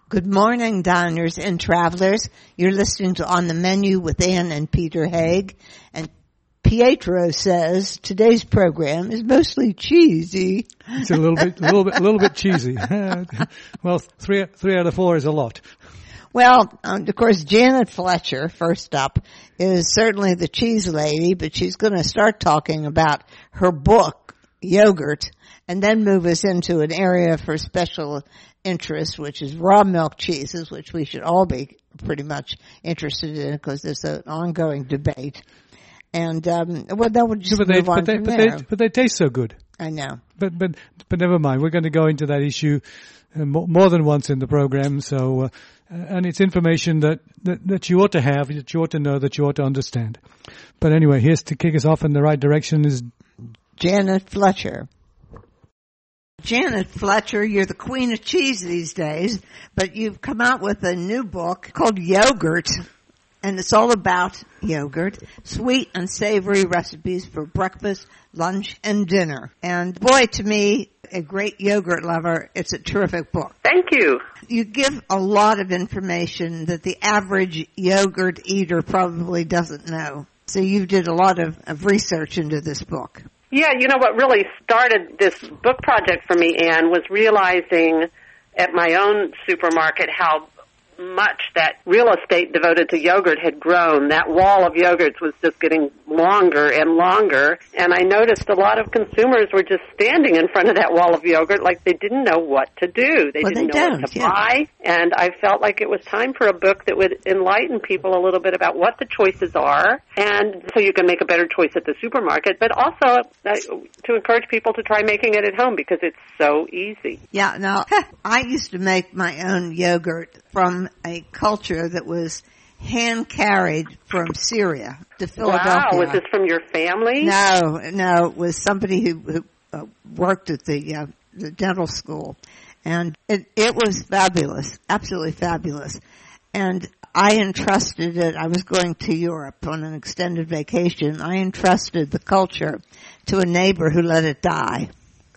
Good morning, diners and travelers. You're listening to On the Menu with Ann and Peter Haig. And Pietro says today's program is mostly cheesy. It's a little bit cheesy. Well, three out of 4 is a lot. Well, of course, Janet Fletcher, first up, is certainly the cheese lady, but she's going to start talking about her book, Yogurt, and then move us into an area for special interest, which is raw milk cheeses, which we should all be pretty much interested in because there's an ongoing debate. And well, that would just move on from there. But they taste so good. I know. But never mind. We're going to go into that issue more than once in the program. So, and it's information that you ought to have, that you ought to know, that you ought to understand. But anyway, here's to kick us off in the right direction is Janet Fletcher. Janet Fletcher, you're the queen of cheese these days, but you've come out with a new book called Yogurt, and it's all about yogurt, sweet and savory recipes for breakfast, lunch, and dinner. And boy, to me, a great yogurt lover, it's a terrific book. Thank you. You give a lot of information that the average yogurt eater probably doesn't know. So you did a lot of research into this book. Yeah, you know what really started this book project for me, Anne, was realizing at my own supermarket how much that real estate devoted to yogurt had grown. That wall of yogurts was just getting longer and longer, and I noticed a lot of consumers were just standing in front of that wall of yogurt like they didn't know what to do. They didn't know what to buy, and I felt like it was time for a book that would enlighten people a little bit about what the choices are, and so you can make a better choice at the supermarket, but also to encourage people to try making it at home because it's so easy. Yeah, now, I used to make my own yogurt from a culture that was hand-carried from Syria to Philadelphia. Wow, was this from your family? No, it was somebody who worked at the dental school. And it was fabulous, absolutely fabulous. And I entrusted it, I was going to Europe on an extended vacation. I entrusted the culture to a neighbor who let it die.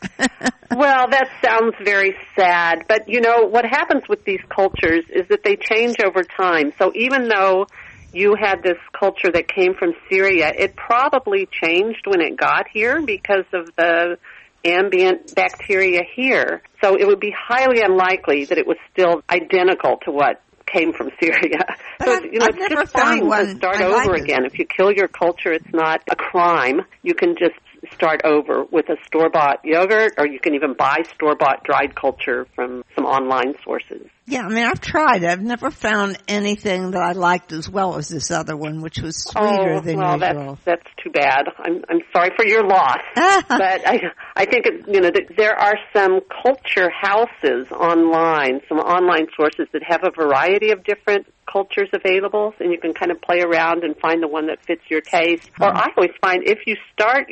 Well, that sounds very sad. But, you know, what happens with these cultures is that they change over time. So even though you had this culture that came from Syria, it probably changed when it got here because of the ambient bacteria here. So it would be highly unlikely that it was still identical to what came from Syria. So it's just fine to start over again. If you kill your culture, it's not a crime. You can just start over with a store-bought yogurt, or you can even buy store-bought dried culture from some online sources. Yeah, I mean, I've tried. I've never found anything that I liked as well as this other one, which was sweeter than usual. That's too bad. I'm sorry for your loss. But I think there are some culture houses online, some online sources that have a variety of different cultures available, and you can kind of play around and find the one that fits your taste. Mm-hmm. Or I always find if you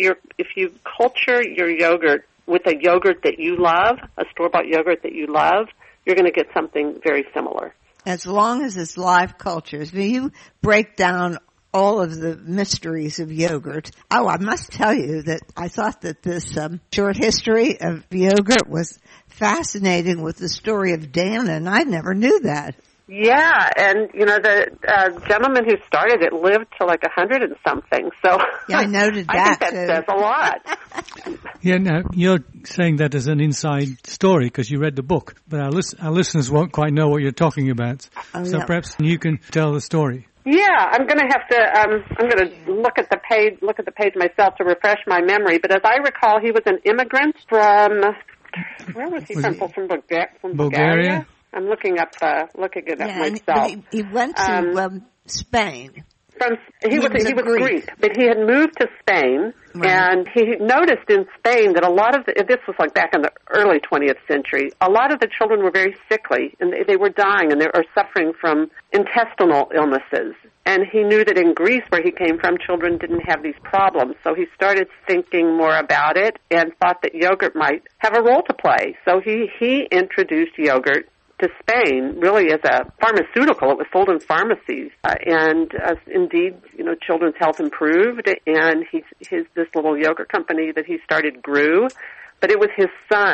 culture your yogurt with a yogurt that you love, a store-bought yogurt that you love, you're going to get something very similar. As long as it's live cultures. Will you break down all of the mysteries of yogurt? Oh, I must tell you that I thought that this short history of yogurt was fascinating with the story of Dana, and I never knew that. Yeah, and, the gentleman who started it lived to like 100 and something, so yeah, I noted that. I think that says a lot. Yeah, now, you're saying that as an inside story because you read the book, but our listeners won't quite know what you're talking about, so perhaps you can tell the story. Yeah, I'm going to have to, I'm going to look at the page myself to refresh my memory, but as I recall, he was an immigrant from, where was he from? From Bulgaria? I'm looking it up myself. He went to Spain. He was Greek, but he had moved to Spain, right. And he noticed in Spain that a lot of this was like back in the early 20th century. A lot of the children were very sickly, and they were dying, and they were suffering from intestinal illnesses. And he knew that in Greece, where he came from, children didn't have these problems. So he started thinking more about it and thought that yogurt might have a role to play. So he introduced yogurt to Spain, really as a pharmaceutical. It was sold in pharmacies, and indeed, children's health improved. And this little yogurt company that he started grew, but it was his son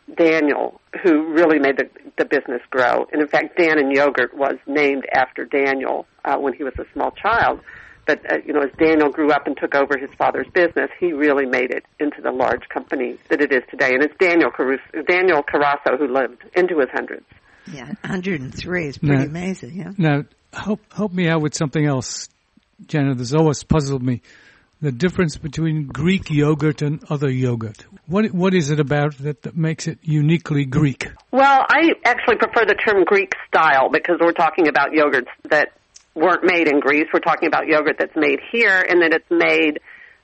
Daniel who really made the business grow. And in fact, Dannon Yogurt was named after Daniel when he was a small child. But, as Daniel grew up and took over his father's business, he really made it into the large company that it is today. And it's Daniel Carasso who lived into his hundreds. Yeah, 103 is pretty amazing, yeah. Now, help me out with something else, Janet. That's always puzzled me. The difference between Greek yogurt and other yogurt. What is it about that makes it uniquely Greek? Well, I actually prefer the term Greek style because we're talking about yogurts that weren't made in Greece. We're talking about yogurt that's made here and that it's made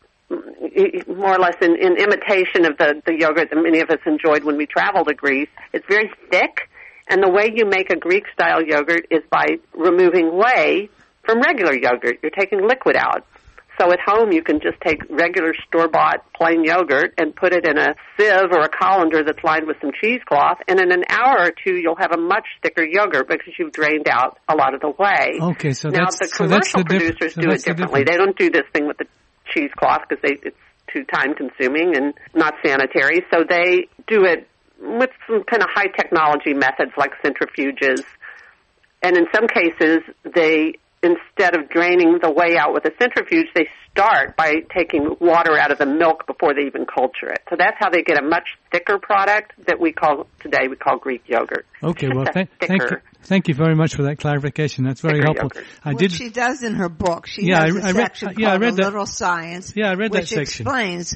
more or less in imitation of the yogurt that many of us enjoyed when we traveled to Greece. It's very thick, and the way you make a Greek-style yogurt is by removing whey from regular yogurt. You're taking liquid out. So at home, you can just take regular store-bought plain yogurt and put it in a sieve or a colander that's lined with some cheesecloth, and in an hour or two, you'll have a much thicker yogurt because you've drained out a lot of the whey. Okay, so now the commercial producers do it differently. They don't do this thing with the cheesecloth because it's too time-consuming and not sanitary. So they do it with some kind of high-technology methods like centrifuges, and in some cases, instead of draining the whey out with a centrifuge, they start by taking water out of the milk before they even culture it. So that's how they get a much thicker product that we call Greek yogurt. Okay, well, thank you very much for that clarification. That's very helpful. Yogurt. She does in her book. She has a section called A Little Science. Yeah, I read that section. Which explains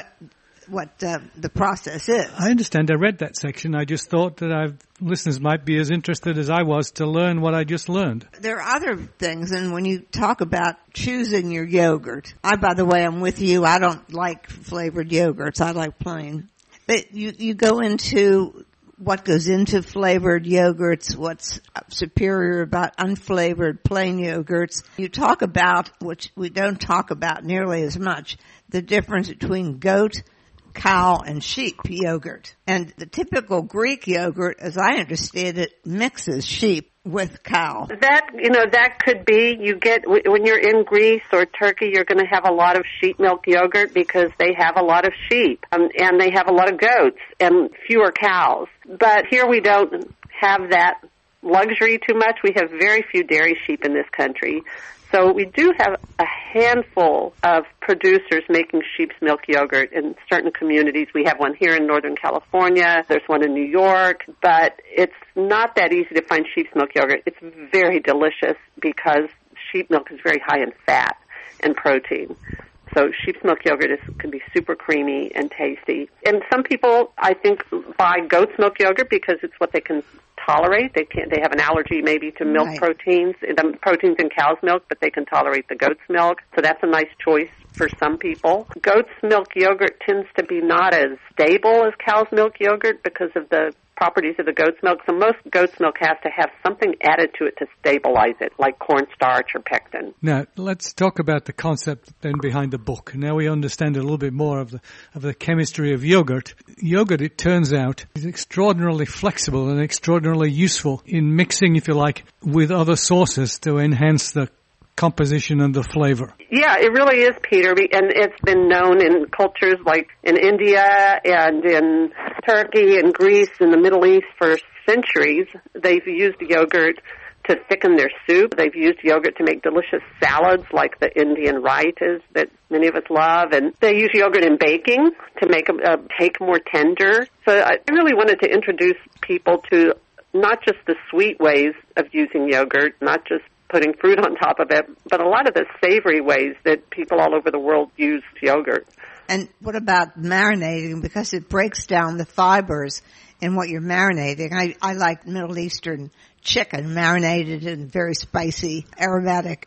what the process is. I understand. I read that section. I just thought that listeners might be as interested as I was to learn what I just learned. There are other things, and when you talk about choosing your yogurt, by the way, I'm with you. I don't like flavored yogurts. I like plain. But you go into what goes into flavored yogurts, what's superior about unflavored plain yogurts. You talk about, which we don't talk about nearly as much, the difference between goat, cow, and sheep yogurt. And the typical Greek yogurt, as I understand it, mixes sheep with cow. That could be. You get, when you're in Greece or Turkey, you're going to have a lot of sheep milk yogurt because they have a lot of sheep, and they have a lot of goats and fewer cows. But here we don't have that luxury too much. We have very few dairy sheep in this country. So we do have a handful of producers making sheep's milk yogurt in certain communities. We have one here in Northern California. There's one in New York. But it's not that easy to find sheep's milk yogurt. It's very delicious because sheep milk is very high in fat and protein. So sheep's milk yogurt can be super creamy and tasty. And some people, I think, buy goat's milk yogurt because it's what they can tolerate. They have an allergy maybe to milk proteins, the proteins in cow's milk, but they can tolerate the goat's milk. So that's a nice choice for some people. Goat's milk yogurt tends to be not as stable as cow's milk yogurt because of the properties of the goat's milk. So most goat's milk has to have something added to it to stabilize it, like cornstarch or pectin. Now, let's talk about the concept then behind the book. Now we understand a little bit more of the chemistry of yogurt. Yogurt, it turns out, is extraordinarily flexible and extraordinarily useful in mixing, if you like, with other sauces to enhance the composition and the flavor. Yeah, it really is, Peter, and it's been known in cultures like in India and in Turkey and Greece and the Middle East for centuries. They've used yogurt to thicken their soup. They've used yogurt to make delicious salads like the Indian raitas that many of us love, and they use yogurt in baking to make a cake more tender. So I really wanted to introduce people to not just the sweet ways of using yogurt, not just putting fruit on top of it, but a lot of the savory ways that people all over the world use yogurt. And what about marinating? Because it breaks down the fibers in what you're marinating. I like Middle Eastern chicken marinated in very spicy aromatic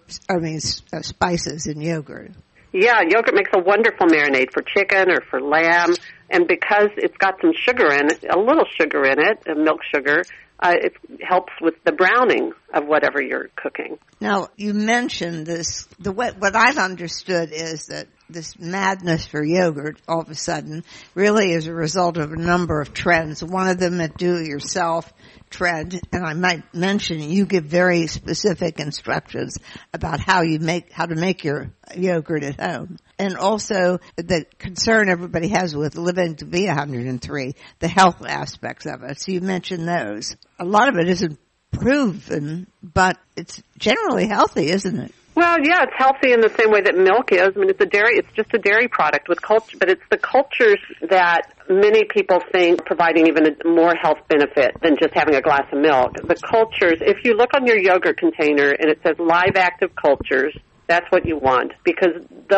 spices in yogurt. Yeah, yogurt makes a wonderful marinade for chicken or for lamb. And because it's got some sugar in it, a little sugar in it, milk sugar, it helps with the browning of whatever you're cooking. Now, you mentioned this. What I've understood is that this madness for yogurt all of a sudden really is a result of a number of trends. One of them, a do-it-yourself trend, and I might mention you give very specific instructions about how to make your yogurt at home. And also the concern everybody has with living to be 103, the health aspects of it. So you mentioned those. A lot of it isn't proven, but it's generally healthy, isn't it? Well, yeah, it's healthy in the same way that milk is. I mean, it's just a dairy product with culture, but it's the cultures that many people think providing even a more health benefit than just having a glass of milk. The cultures, if you look on your yogurt container and it says live active cultures, that's what you want, because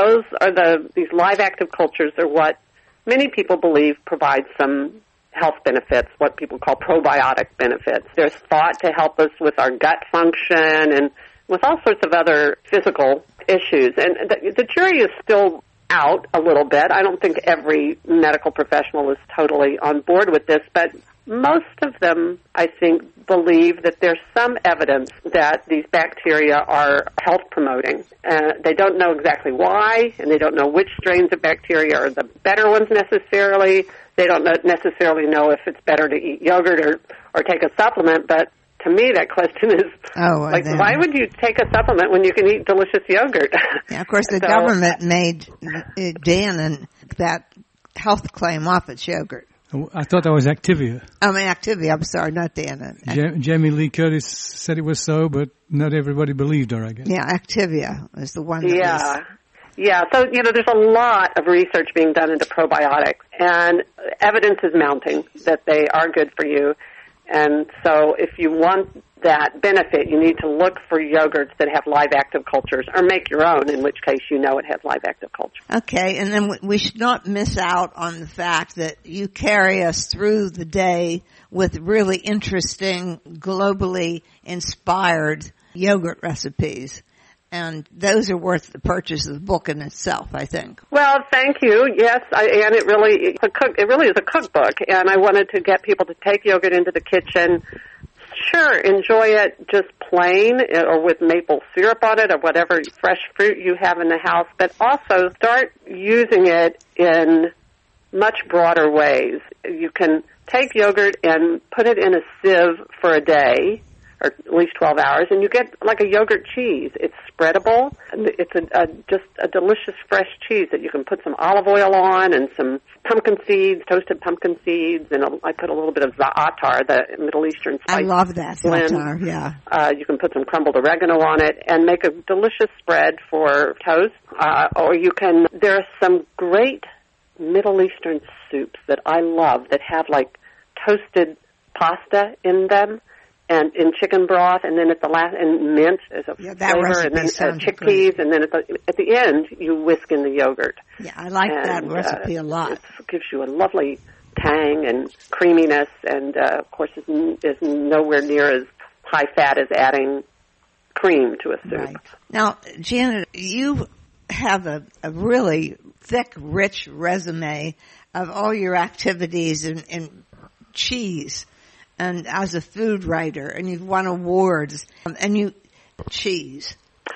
these live active cultures are what many people believe provide some health benefits, what people call probiotic benefits. There's thought to help us with our gut function and with all sorts of other physical issues. And the jury is still out a little bit. I don't think every medical professional is totally on board with this, but most of them, I think, believe that there's some evidence that these bacteria are health-promoting. They don't know exactly why, and they don't know which strains of bacteria are the better ones necessarily. They don't necessarily know if it's better to eat yogurt or take a supplement, but to me, that question is, why would you take a supplement when you can eat delicious yogurt? Yeah, of course, the government made Dannon that health claim off its yogurt. I thought that was Activia. Activia, I'm sorry, not Dannon. Jamie Lee Curtis said it was so, but not everybody believed her, I guess. Yeah, Activia was the one that Yeah, so, there's a lot of research being done into probiotics, and evidence is mounting that they are good for you. And so if you want that benefit, you need to look for yogurts that have live active cultures, or make your own, in which case you know it has live active cultures. Okay, and then we should not miss out on the fact that you carry us through the day with really interesting, globally inspired yogurt recipes. And those are worth the purchase of the book in itself, I think. Well, thank you. Yes, and it really is a cookbook, and I wanted to get people to take yogurt into the kitchen. Sure, enjoy it just plain or with maple syrup on it or whatever fresh fruit you have in the house, but also start using it in much broader ways. You can take yogurt and put it in a sieve for a day, or at least 12 hours, and you get like a yogurt cheese. It's spreadable. It's just a delicious fresh cheese that you can put some olive oil on and some pumpkin seeds, toasted pumpkin seeds, and I put a little bit of za'atar, the Middle Eastern spice. I love that za'atar, yeah. You can put some crumbled oregano on it and make a delicious spread for toast. Or you can, there are some great Middle Eastern soups that I love that have like toasted pasta in them, and in chicken broth, and then at the last, and mint as a flavor, and then chickpeas, great. And then at the end, you whisk in the yogurt. Yeah, I like that recipe a lot. It gives you a lovely tang and creaminess, and of course is nowhere near as high fat as adding cream to a soup. Right. Now, Janet, you have a really thick, rich resume of all your activities in cheese. And as a food writer, and you've won awards, and cheese.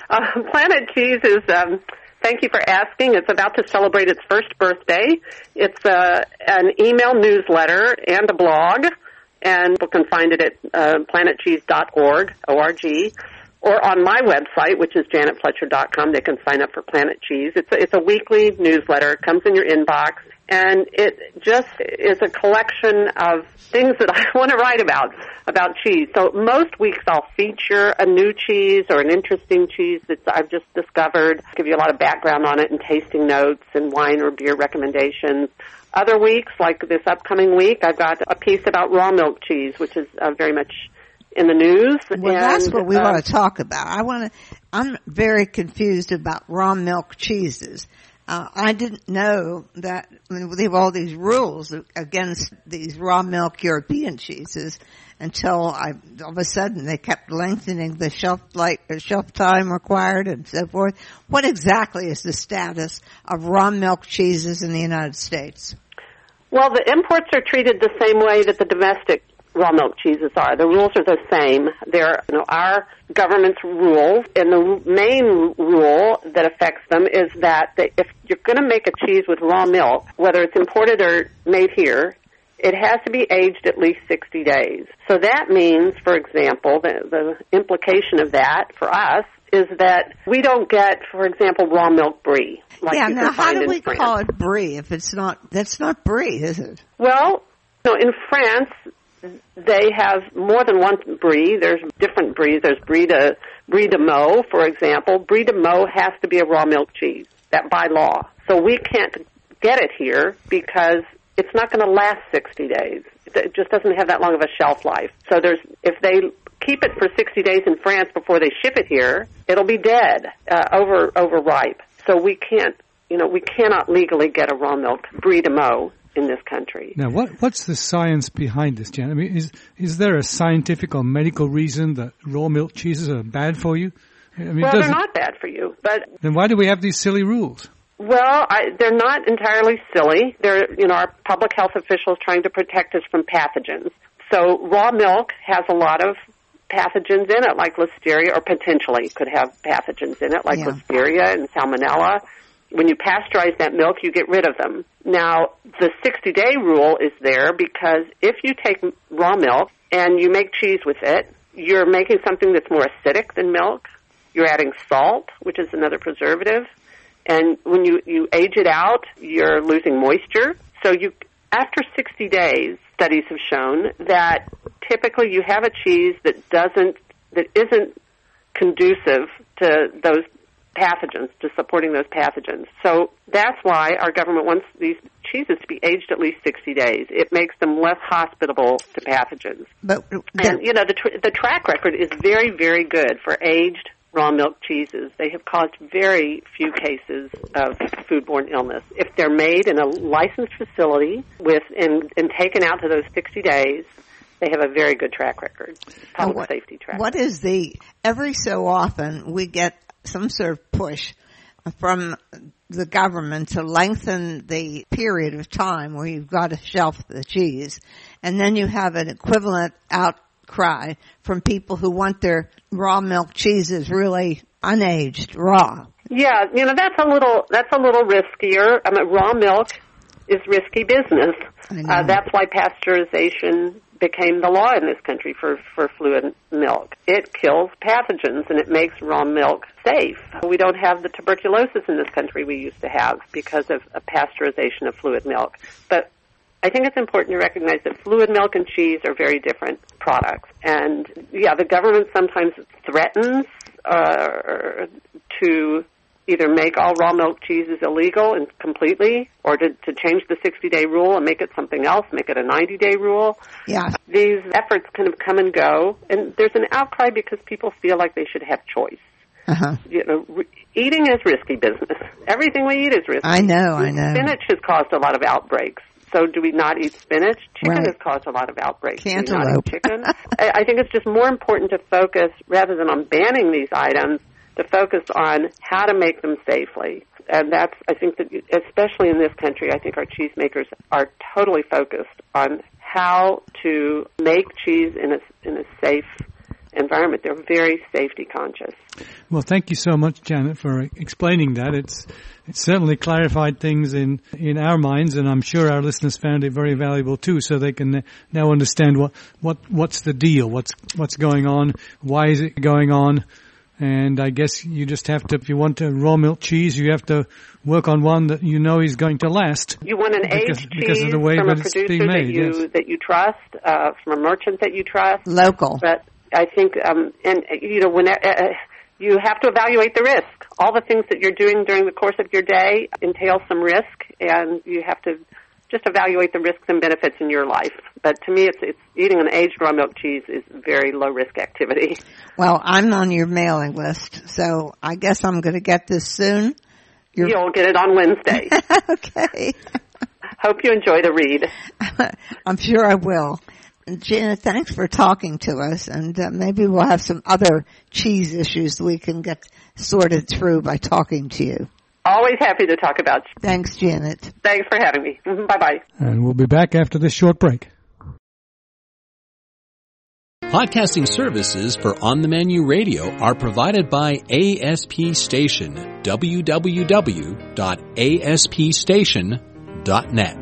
Planet Cheese is, thank you for asking. It's about to celebrate its first birthday. It's an email newsletter and a blog, and people can find it at planetcheese.org, O-R-G, or on my website, which is janetfletcher.com. They can sign up for Planet Cheese. It's a weekly newsletter. It comes in your inbox. And it just is a collection of things that I want to write about cheese. So most weeks I'll feature a new cheese or an interesting cheese that I've just discovered, give you a lot of background on it and tasting notes and wine or beer recommendations. Other weeks, like this upcoming week, I've got a piece about raw milk cheese, which is very much in the news. Well, that's what we want to talk about. I'm very confused about raw milk cheeses. I didn't know that they have all these rules against these raw milk European cheeses until all of a sudden they kept lengthening the shelf time required and so forth. What exactly is the status of raw milk cheeses in the United States? Well, the imports are treated the same way that the domestic raw milk cheeses are. The rules are the same. They're our government's rules, and the main rule that affects them is that if you're going to make a cheese with raw milk, whether it's imported or made here, it has to be aged at least 60 days. So that means, for example, the implication of that for us is that we don't get, for example, raw milk brie. Like yeah, you now can how find do in we France. call it brie if it's not, that's not brie, is it? Well, in France, they have more than one brie. There's different bries. There's brie de Meaux, for example. Brie de Meaux has to be a raw milk cheese, that by law. So we can't get it here because it's not going to last 60 days. It just doesn't have that long of a shelf life. So if they keep it for 60 days in France before they ship it here, it'll be dead, overripe. So we cannot legally get a raw milk Brie de Meaux in this country. Now, what's the science behind this, Jan? I mean, is there a scientific or medical reason that raw milk cheeses are bad for you? I mean, well, they're not bad for you, but then why do we have these silly rules? Well, they're not entirely silly. They're, our public health officials trying to protect us from pathogens. So raw milk has a lot of pathogens in it, like Listeria, or potentially could have pathogens in it, like Listeria and Salmonella. When you pasteurize that milk, you get rid of them. Now, the 60-day rule is there because if you take raw milk and you make cheese with it, you're making something that's more acidic than milk. You're adding salt, which is another preservative. And when you age it out, you're losing moisture. So after 60 days, studies have shown that typically you have a cheese that isn't conducive to those pathogens, to supporting those pathogens. So that's why our government wants these cheeses to be aged at least 60 days. It makes them less hospitable to pathogens. And the track record is very, very good for aged raw milk cheeses. They have caused very few cases of foodborne illness. If they're made in a licensed facility and taken out to those 60 days, they have a very good track record, public safety track record. What is every so often we get some sort of push from the government to lengthen the period of time where you've got to shelf the cheese, and then you have an equivalent outcry from people who want their raw milk cheeses really unaged, raw. Yeah, that's a little riskier. I mean, raw milk is risky business. That's why pasteurization became the law in this country for fluid milk. It kills pathogens and it makes raw milk safe. We don't have the tuberculosis in this country we used to have because of pasteurization of fluid milk. But I think it's important to recognize that fluid milk and cheese are very different products. And, the government sometimes threatens to either make all raw milk cheeses illegal and completely, or to change the 60-day rule and make it something else, make it a 90-day rule. Yeah. These efforts kind of come and go, and there's an outcry because people feel like they should have choice. Uh-huh. Eating is risky business. Everything we eat is risky. I know. Spinach has caused a lot of outbreaks. So do we not eat spinach? Chicken right. has caused a lot of outbreaks. Cantaloupe. Do we not eat chicken? I think it's just more important to focus, rather than on banning these items, to focus on how to make them safely. And I think that, especially in this country, I think our cheesemakers are totally focused on how to make cheese in a safe environment. They're very safety conscious. Well, thank you so much, Janet, for explaining that. It's certainly clarified things in our minds, and I'm sure our listeners found it very valuable too, so they can now understand what's the deal, what's going on, why is it going on. And I guess you just have to, if you want a raw milk cheese, you have to work on one that you know is going to last. You want an aged cheese from a producer that you trust, from a merchant that you trust. Local. But I think, when you have to evaluate the risk. All the things that you're doing during the course of your day entail some risk, and you have to just evaluate the risks and benefits in your life. But to me, it's eating an aged raw milk cheese is very low-risk activity. Well, I'm on your mailing list, so I guess I'm going to get this soon. You'll get it on Wednesday. Okay. Hope you enjoy the read. I'm sure I will. Janet, thanks for talking to us, and maybe we'll have some other cheese issues we can get sorted through by talking to you. Always happy to talk about. Thanks, Janet. Thanks for having me. Bye-bye. And we'll be back after this short break. Podcasting services for On the Menu Radio are provided by ASP Station, www.aspstation.net.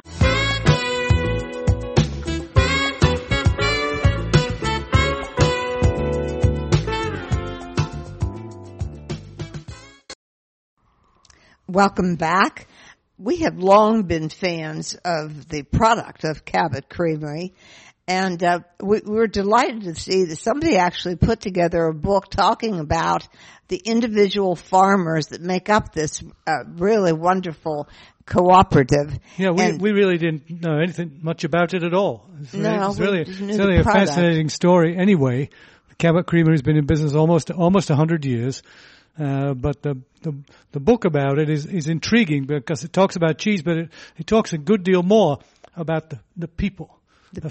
Welcome back. We have long been fans of the product of Cabot Creamery, and we were delighted to see that somebody actually put together a book talking about the individual farmers that make up this really wonderful cooperative. Yeah, we really didn't know anything much about it at all. It's really a fascinating story. Anyway, Cabot Creamery has been in business almost 100 years. But the book about it is intriguing because it talks about cheese, but it talks a good deal more about the people. The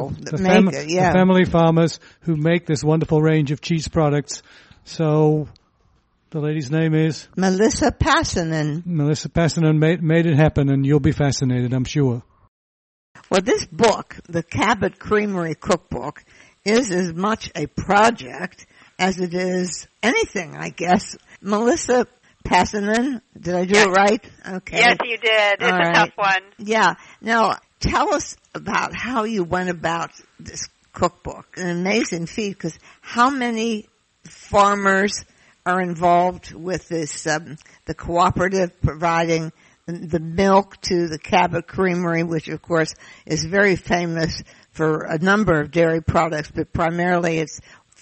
family farmers who make this wonderful range of cheese products. So the lady's name is? Melissa Passanen. Melissa Passanen made it happen, and you'll be fascinated, I'm sure. Well, this book, the Cabot Creamery Cookbook, is as much a project as it is anything, I guess. Melissa Passanen, did I do it right? Okay. Yes, you did. It's a tough one. Yeah. Now, tell us about how you went about this cookbook. An amazing feat, because how many farmers are involved with this, the cooperative providing the milk to the Cabot Creamery, which of course is very famous for a number of dairy products, but primarily it's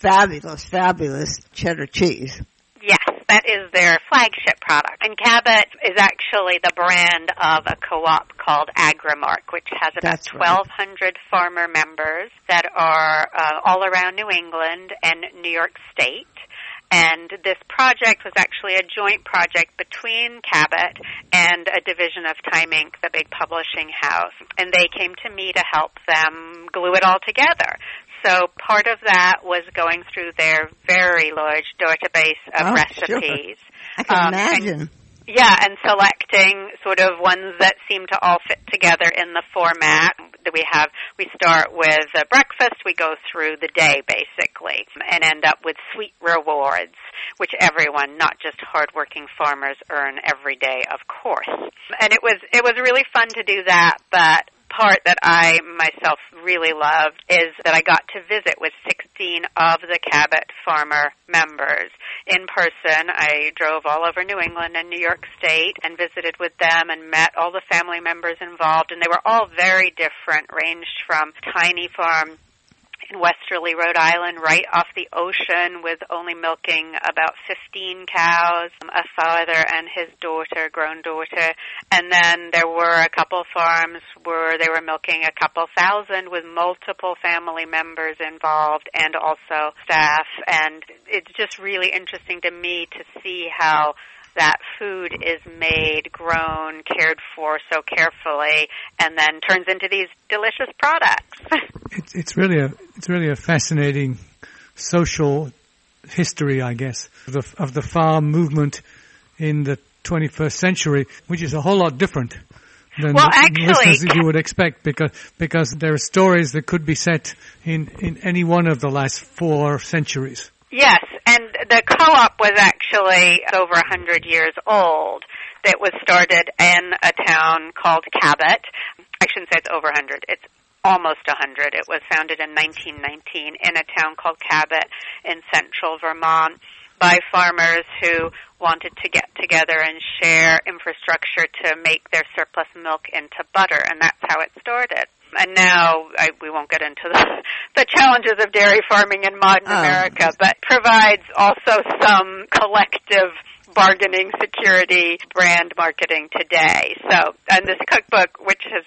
fabulous cheddar cheese. Yes, that is their flagship product. And Cabot is actually the brand of a co-op called Agrimark, which has about 1,200 farmer members that are all around New England and New York State. And this project was actually a joint project between Cabot and a division of Time Inc., the big publishing house. And they came to me to help them glue it all together. So part of that was going through their very large database of recipes. Sure. I can imagine. And selecting sort of ones that seem to all fit together in the format that we have. We start with breakfast, we go through the day basically, and end up with sweet rewards, which everyone, not just hardworking farmers, earn every day, of course. And it was really fun to do that, but part that I myself really loved is that I got to visit with 16 of the Cabot farmer members in person. I drove all over New England and New York State and visited with them and met all the family members involved, and they were all very different, ranged from tiny farm in Westerly, Rhode Island, right off the ocean, with only milking about 15 cows, a father and his daughter, grown daughter. And then there were a couple farms where they were milking a couple thousand with multiple family members involved and also staff. And it's just really interesting to me to see how that food is made, grown, cared for so carefully, and then turns into these delicious products. It's really a fascinating social history, I guess, of the farm movement in the 21st century, which is a whole lot different than listeners you would expect, because there are stories that could be set in any one of the last 4 centuries. Yes, and the co-op was actually over 100 years old. It was started in a town called Cabot. I shouldn't say it's over 100. It's almost 100. It was founded in 1919 in a town called Cabot in central Vermont by farmers who wanted to get together and share infrastructure to make their surplus milk into butter, and that's how it started. And now, we won't get into the challenges of dairy farming in modern America, but provides also some collective bargaining security brand marketing today. So, and this cookbook, which has,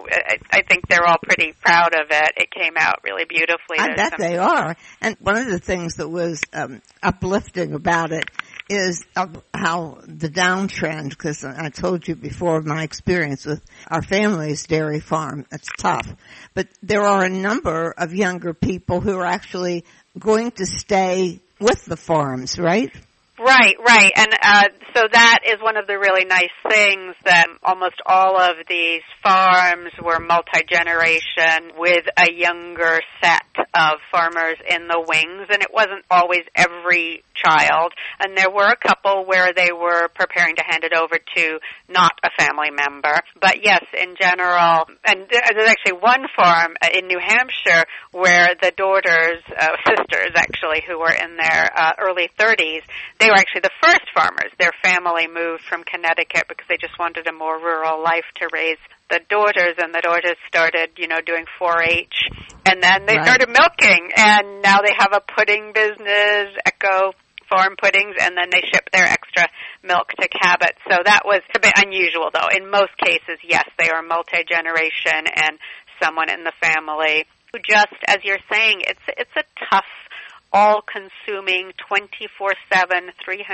I think they're all pretty proud of it. It came out really beautifully. I bet they are. And one of the things that was uplifting about it is how the downtrend, because I told you before of my experience with our family's dairy farm. It's tough. But there are a number of younger people who are actually going to stay with the farms, right? Right. And so that is one of the really nice things, that almost all of these farms were multi-generation with a younger set of farmers in the wings, and it wasn't always every child. And there were a couple where they were preparing to hand it over to not a family member. But yes, in general, and there's actually one farm in New Hampshire where the daughters, sisters actually, who were in their early 30s, they were actually the first farmers. Their family moved from Connecticut because they just wanted a more rural life to raise the daughters, and the daughters started, doing 4-H, and then they started milking, and now they have a pudding business, Echo Farm Puddings, and then they ship their extra milk to Cabot. So that was a bit unusual, though. In most cases, yes, they are multi-generation, and someone in the family who just, as you're saying, it's a tough, all-consuming, 24/7,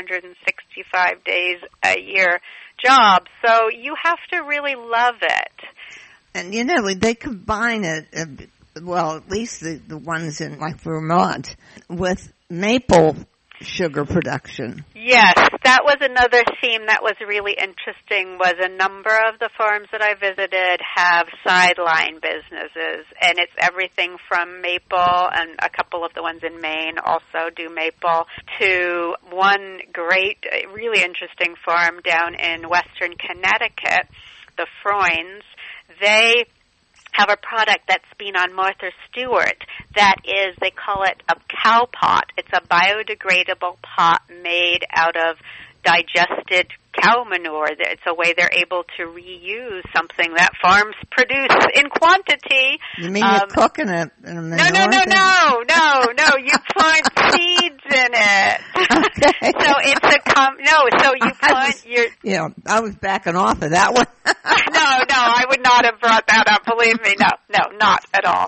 365 days a year job. So you have to really love it. And, they combine it, well, at least the ones in, like, Vermont, with maple sugar production. Yes, that was another theme that was really interesting, was a number of the farms that I visited have sideline businesses, and it's everything from maple, and a couple of the ones in Maine also do maple, to one great, really interesting farm down in western Connecticut, the Freunds. They have a product that's been on Martha Stewart that is, they call it a cow pot. It's a biodegradable pot made out of digested cow manure. It's a way they're able to reuse something that farms produce in quantity. You mean you're cooking it in a manure? No. You plant seeds in it. Okay. So it's so you plant your... I was backing off of that one. No, I would not have brought that up. Believe me, no, not at all.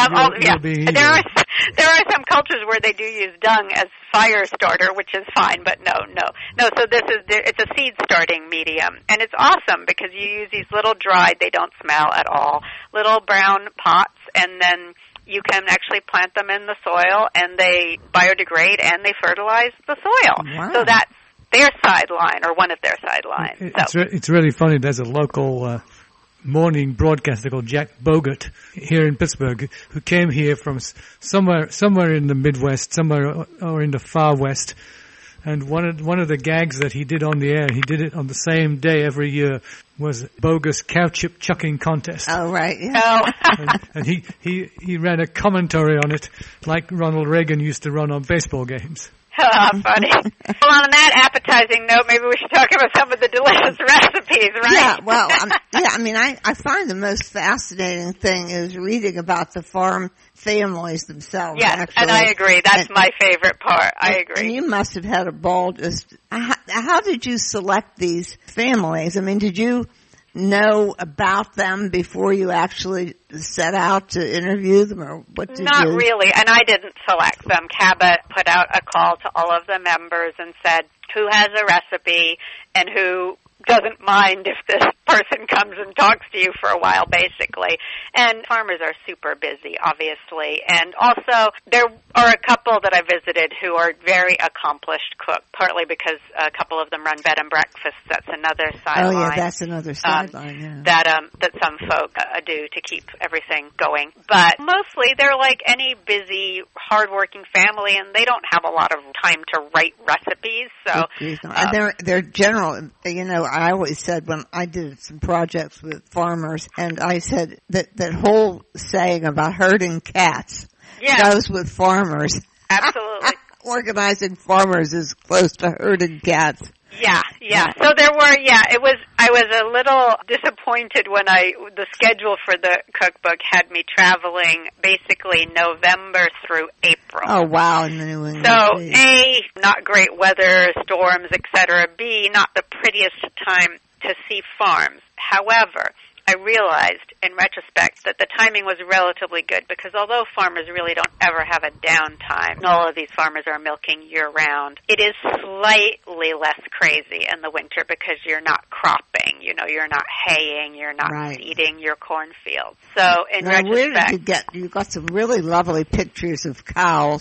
There are some cultures where they do use dung as fire starter, which is fine, but no. So it's a seed starting medium, and it's awesome because you use these little dried, they don't smell at all, little brown pots, and then you can actually plant them in the soil, and they biodegrade and they fertilize the soil. Wow. So that's their sideline, or one of their sidelines. It's really funny. There's a local morning broadcaster called Jack Bogart here in Pittsburgh who came here from somewhere in the Midwest, somewhere or in the far West. And one of the gags that he did on the air, he did it on the same day every year, was bogus cow chip chucking contest. Oh, right. Yeah. And he ran a commentary on it like Ronald Reagan used to run on baseball games. Funny. Well, on that appetizing note, maybe we should talk about some of the delicious recipes, right? Yeah, well, I find the most fascinating thing is reading about the farm families themselves. Yes, actually. And I agree. That's my favorite part. I agree. And you must have had a ball just... How did you select these families? I mean, did you know about them before you actually set out to interview them, or what did you? Not really, and I didn't select them. Cabot put out a call to all of the members and said, who has a recipe and who doesn't mind if this person comes and talks to you for a while, basically. And farmers are super busy, obviously. And also, there are a couple that I visited who are very accomplished cooks, partly because a couple of them run bed and breakfasts. That's another sideline. Oh, yeah, that's another sideline, that some folk do to keep everything going. But mostly, they're like any busy, hardworking family, and they don't have a lot of time to write recipes. So and they're general, I always said when I did some projects with farmers, and I said that whole saying about herding cats goes with farmers. Absolutely. Organizing farmers is close to herding cats. Yeah. So I was a little disappointed when the schedule for the cookbook had me traveling basically November through April. Oh, wow, in the New England. So, A, not great weather, storms, etc. B, not the prettiest time to see farms. However, I realized in retrospect that the timing was relatively good because although farmers really don't ever have a downtime, all of these farmers are milking year-round, it is slightly less crazy in the winter because you're not cropping, you're not haying, you're not seeding your cornfields. So in retrospect... You got some really lovely pictures of cows,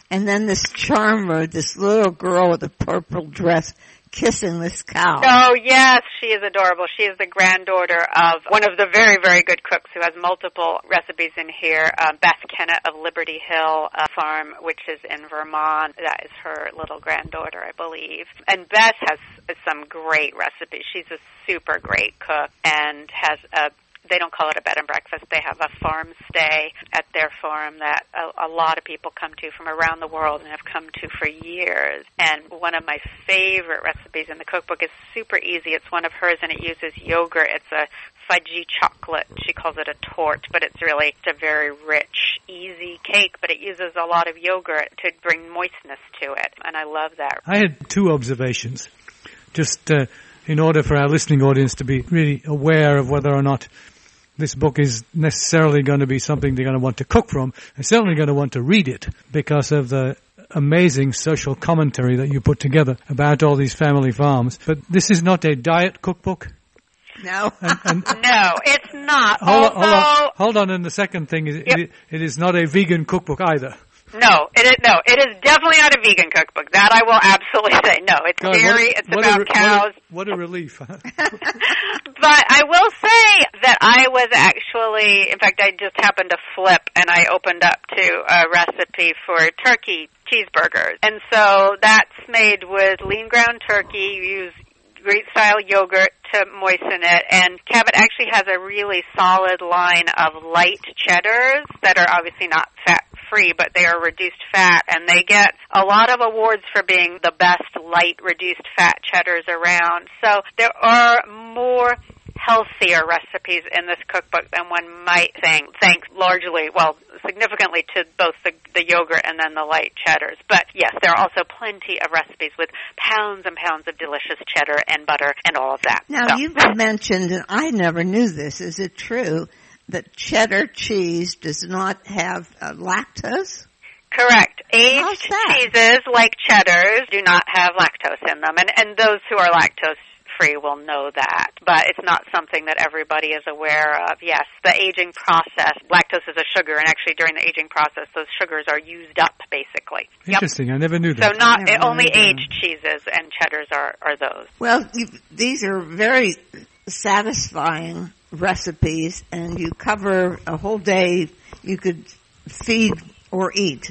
and then this charmer, this little girl with a purple dress, kissing this cow. Oh, yes, she is adorable. She is the granddaughter of one of the very, very good cooks who has multiple recipes in here, Beth Kennett of Liberty Hill Farm, which is in Vermont. That is her little granddaughter, I believe. And Beth has some great recipes. She's a super great cook and has they don't call it a bed and breakfast. They have a farm stay at their farm that a lot of people come to from around the world and have come to for years. And one of my favorite recipes in the cookbook is super easy. It's one of hers, and it uses yogurt. It's a fudgy chocolate. She calls it a torte, but it's really a very rich, easy cake, but it uses a lot of yogurt to bring moistness to it, and I love that. I had two observations, just in order for our listening audience to be really aware of whether or not this book is necessarily going to be something they're going to want to cook from. They're certainly going to want to read it because of the amazing social commentary that you put together about all these family farms. But this is not a diet cookbook. No. No, it's not. Hold on. And the second thing is it is not a vegan cookbook either. No, it is definitely not a vegan cookbook. That I will absolutely say. No, it's dairy. It's about cows. What a relief. But I will say that I was actually, in fact, I just happened to flip and I opened up to a recipe for turkey cheeseburgers. And so that's made with lean ground turkey. You use Greek-style yogurt to moisten it, and Cabot actually has a really solid line of light cheddars that are obviously not fat-free, but they are reduced fat, and they get a lot of awards for being the best light reduced fat cheddars around. So there are more healthier recipes in this cookbook than one might think, thanks largely, significantly to both the yogurt and then the light cheddars. But yes, there are also plenty of recipes with pounds and pounds of delicious cheddar and butter and all of that. Now, you've mentioned, and I never knew this, is it true that cheddar cheese does not have lactose? Correct. Aged cheeses like cheddars do not have lactose in them, and those who are lactose free will know that, but it's not something that everybody is aware of. Yes, the aging process, lactose is a sugar, and actually during the aging process, those sugars are used up, basically. Interesting. Yep. I never knew that. So only aged cheeses and cheddars are those. Well, these are very satisfying recipes, and you cover a whole day. You could feed or eat.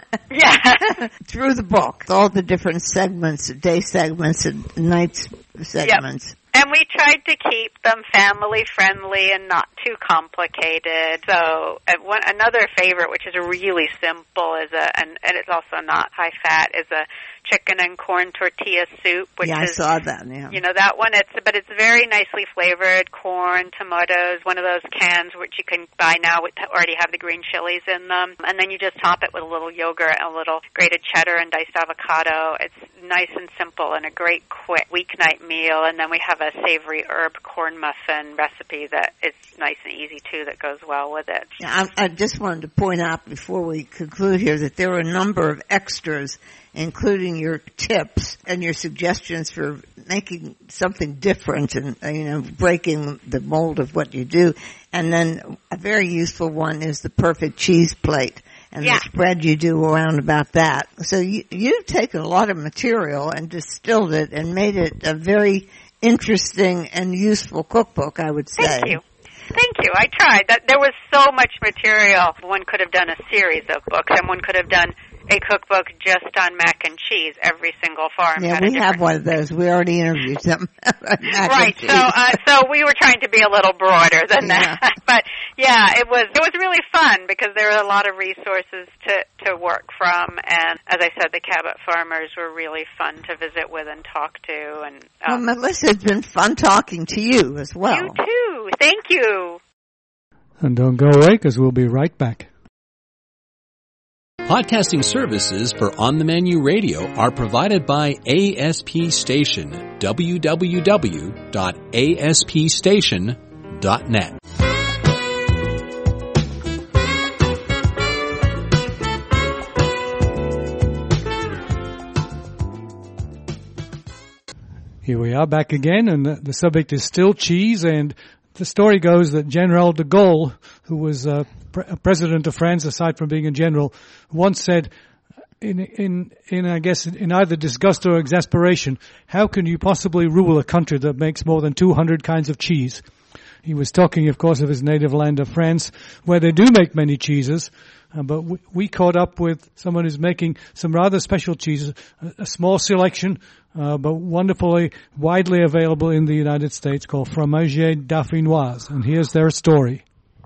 Yeah. Through the book, all the different segments, day segments and night segments. Yep. And we tried to keep them family friendly and not too complicated. So another favorite, which is really simple, and it's also not high fat, is a chicken and corn tortilla soup. Which I saw that. Yeah. You know that one. But it's very nicely flavored. Corn, tomatoes, one of those cans which you can buy now which already have the green chilies in them, and then you just top it with a little yogurt and a little grated cheddar and diced avocado. It's nice and simple and a great quick weeknight meal. And then we have a savory herb corn muffin recipe that is nice and easy too, that goes well with it. Yeah, I just wanted to point out before we conclude here that there are a number of extras, including your tips and your suggestions for making something different and, breaking the mold of what you do. And then a very useful one is the perfect cheese plate and the spread you do around about that. So you've taken a lot of material and distilled it and made it a very interesting and useful cookbook, I would say. Thank you. I tried. There was so much material. One could have done a series of books, and one could have done a cookbook just on mac and cheese. Every single farm. Yeah, we have one of those. We already interviewed them. Right. So we were trying to be a little broader than that. But yeah, it was really fun because there were a lot of resources to work from, and as I said, the Cabot farmers were really fun to visit with and talk to. And well, Melissa, it's been fun talking to you as well. You too. Thank you. And don't go away, because we'll be right back. Podcasting services for On the Menu Radio are provided by ASP Station, www.aspstation.net. Here we are back again, and the subject is still cheese, and the story goes that General de Gaulle, who was president of France aside from being a general, once said, I guess, in either disgust or exasperation, how can you possibly rule a country that makes more than 200 kinds of cheese? He was talking, of course, of his native land of France, where they do make many cheeses, but we caught up with someone who's making some rather special cheeses, a small selection, but wonderfully widely available in the United States, called Fromager Dauphinoise. And here's their story.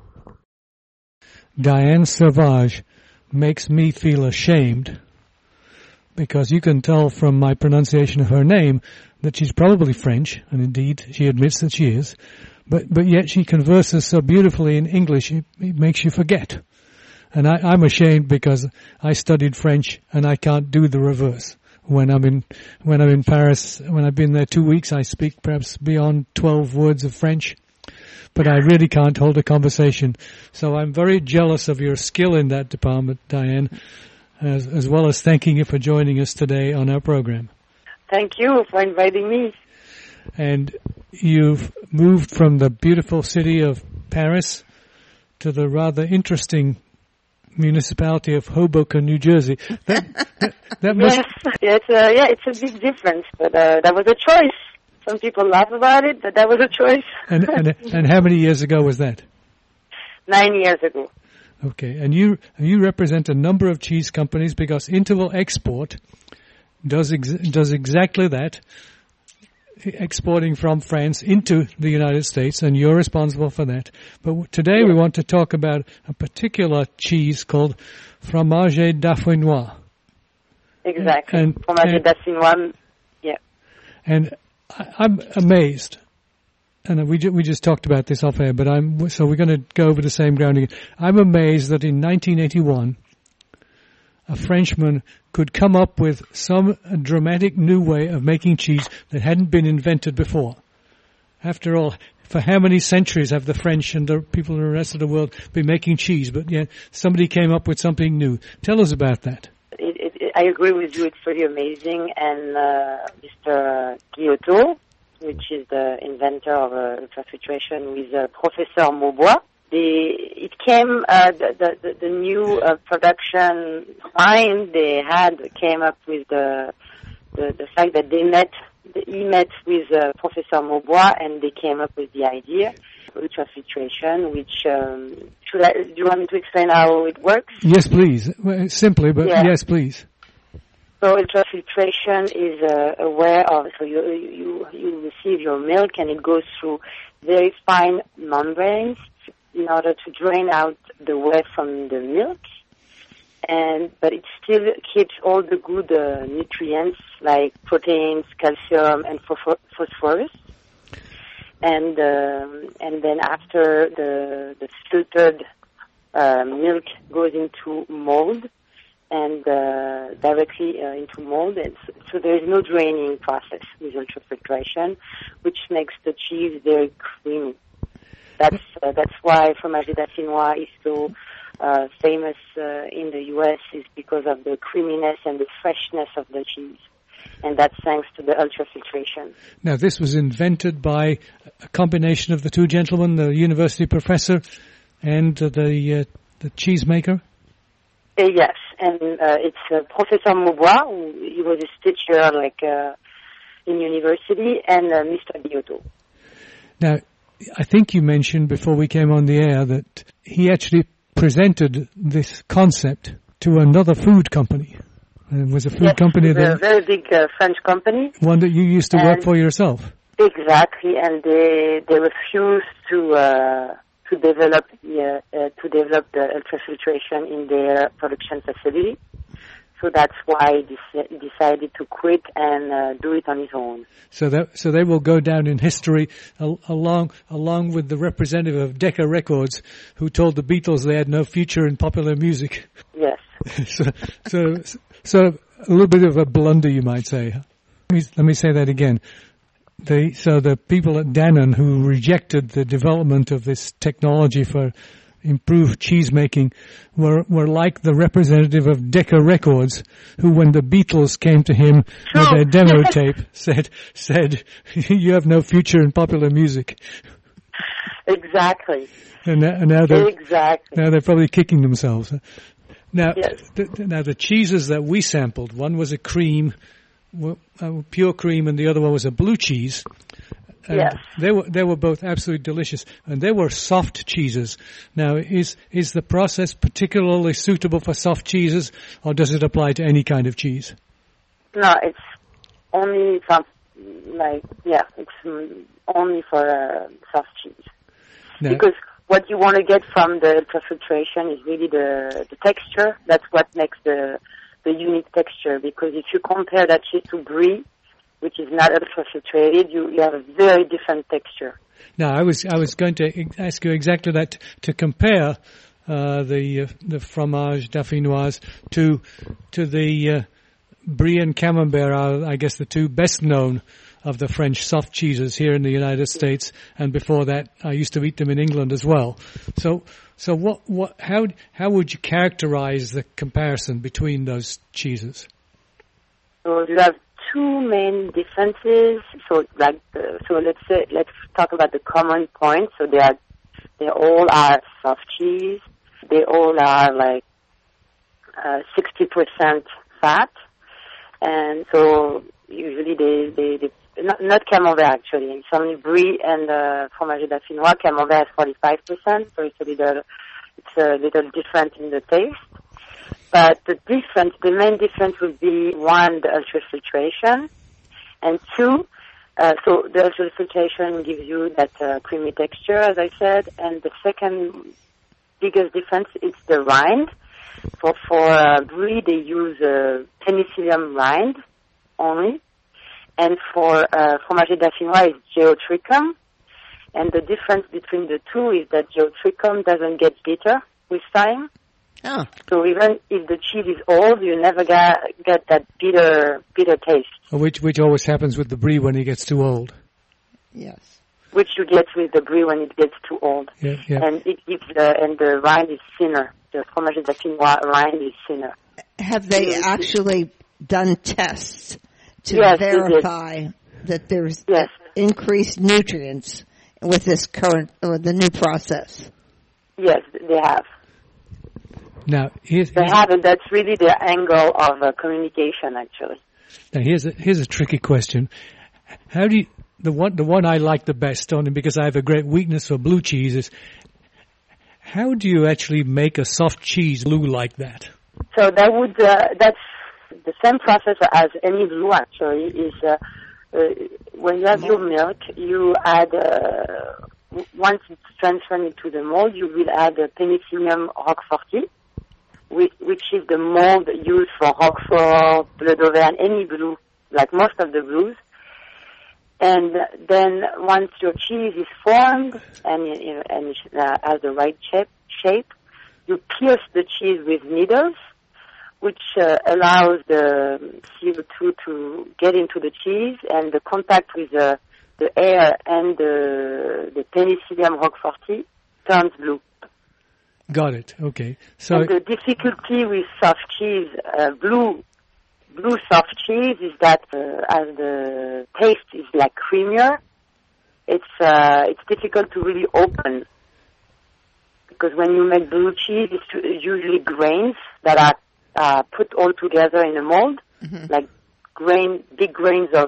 Diane Sauvage makes me feel ashamed, because you can tell from my pronunciation of her name that she's probably French, and indeed she admits that she is, but yet she converses so beautifully in English, it makes you forget. And I'm ashamed because I studied French and I can't do the reverse. When I'm in Paris, when I've been there 2 weeks, I speak perhaps beyond 12 words of French, but I really can't hold a conversation. So I'm very jealous of your skill in that department, Diane, as well as thanking you for joining us today on our program. Thank you for inviting me. And you've moved from the beautiful city of Paris to the rather interesting municipality of Hoboken, New Jersey. That must... Yes, it's a big difference, but that was a choice. Some people laugh about it, but that was a choice. and how many years ago was that? 9 years ago. Okay, and you represent a number of cheese companies, because Interval Export does exactly that, exporting from France into the United States, and you're responsible for that. But today we want to talk about a particular cheese called Fromager Dauphinoise. Exactly, Fromager Dauphinoise, yeah. And I'm amazed, and we just talked about this off air, but so we're going to go over the same ground again. I'm amazed that in 1981, a Frenchman could come up with some dramatic new way of making cheese that hadn't been invented before. After all, for how many centuries have the French and the people in the rest of the world been making cheese? But yet somebody came up with something new. Tell us about that. I agree with you. It's pretty amazing. And Mr. Guillotot, which is the inventor of ultrafiltration, with Professor Maubois, it came, the new production line they had came up with the fact that he met with Professor Maubois, and they came up with the idea of ultrafiltration, which, do you want me to explain how it works? Yes, please. Well, simply, but yes, please. So ultrafiltration is a way of, so you receive your milk and it goes through very fine membranes in order to drain out the wet from the milk, but it still keeps all the good nutrients like proteins, calcium, and phosphorus. And then after the filtered milk goes into mold, and directly into mold, and so there is no draining process with ultrafiltration, which makes the cheese very creamy. That's why Fromager Dauphinoise is so famous in the U.S. is because of the creaminess and the freshness of the cheese, and that's thanks to the ultrafiltration. Now, this was invented by a combination of the two gentlemen, the university professor and the cheesemaker. Yes, and it's Professor Maubois, he was his teacher in university, and Mr. Guillotot. Now, I think you mentioned before we came on the air that he actually presented this concept to another food company. It was a food company that... a very big French company. One that you used to work for yourself. Exactly, and they refused to develop the ultrafiltration in their production facility. So that's why he decided to quit and do it on his own. So they will go down in history along with the representative of Decca Records, who told the Beatles they had no future in popular music. Yes. so a little bit of a blunder, you might say. Let me say that again. The people at Dannon who rejected the development of this technology for improved cheese making were like the representative of Decca Records, who, when the Beatles came to him with their demo tape, said you have no future in popular music. Exactly. And now they're probably kicking themselves. Now, Yes. the cheeses that we sampled, one was a cream, pure cream, and the other one was a blue cheese. And Yes. they were both absolutely delicious, and they were soft cheeses. Now, is the process particularly suitable for soft cheeses, or does it apply to any kind of cheese? No, it's only only for soft cheese. Now, Because what you want to get from the ultrafiltration is really the texture. That's what makes the unique texture. Because if you compare that cheese to brie, which is not ultrafiltrated, you have a very different texture. now I was going to ask you exactly that, to compare the fromage dauphinoise to the brie and camembert are, I guess, the two best known of the French soft cheeses here in the United States, and before that, I used to eat them in England as well. So how would you characterize the comparison between those cheeses? So you have two main differences. So let's talk about the common points. So they all are soft cheese. They all are 60% fat, and so usually they not camembert actually. It's only brie and fromage dauphinois. Camembert is 45%, so it's a little different in the taste. But the main difference would be one, the ultrafiltration, and two, so the ultrafiltration gives you that creamy texture, as I said, and the second biggest difference is the rind. For brie, they use penicillium rind only, and for fromage dauphinois, it's geotrichum. And the difference between the two is that geotrichum doesn't get bitter with time. Oh. So even if the cheese is old, you never get that bitter taste. Which always happens with the brie when it gets too old. Yes. Which you get with the brie when it gets too old. Yeah. And the rind is thinner. The fromage dauphinois rind is thinner. Have they actually done tests to Yes, verify that there's increased nutrients with the new process? Yes, they have. Now, they have, and that's really the angle of communication, actually. Now, here's a tricky question. How do you, the one I like the best, only because I have a great weakness for blue cheese, is how do you actually make a soft cheese blue like that? So that's the same process as any blue, actually. Is when you have your milk, you add once it's transferred into the mold, you will add Penicillium roqueforti, which is the mold used for Roquefort, Bleu d'Auvergne, any blue, like most of the blues. And then once your cheese is formed and has the right shape, you pierce the cheese with needles, which allows the CO2 to get into the cheese, and the contact with the air and the Penicillium roqueforti turns blue. Got it. Okay. So and the difficulty with soft cheese, blue soft cheese, is that as the taste is like creamier, it's difficult to really open, because when you make blue cheese, it's usually grains that are put all together in a mold, like big grains of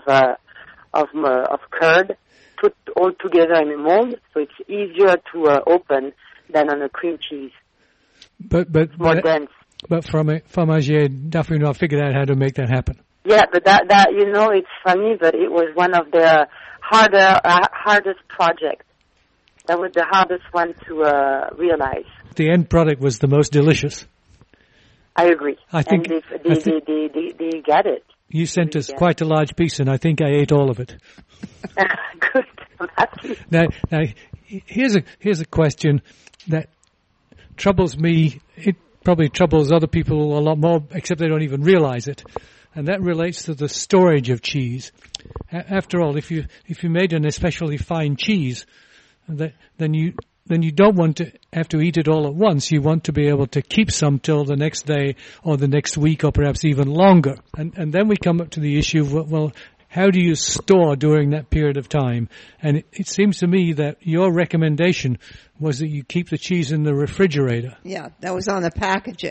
curd put all together in a mold, so it's easier to open than on a cream cheese. But more dense. But fromage dauphinois figured out how to make that happen. Yeah, but that it's funny, but it was one of the hardest projects. That was the hardest one to realize. The end product was the most delicious. I agree. I think they got it. You sent us quite a large piece, and I think I ate all of it. Good. I'm happy. Now, here's a question that troubles me. It probably troubles other people a lot more, except they don't even realize it. And that relates to the storage of cheese. After all, if you made an especially fine cheese, then you don't want to have to eat it all at once. You want to be able to keep some till the next day or the next week or perhaps even longer. And then we come up to the issue of, well, how do you store during that period of time? And it seems to me that your recommendation was that you keep the cheese in the refrigerator. Yeah, that was on the packaging.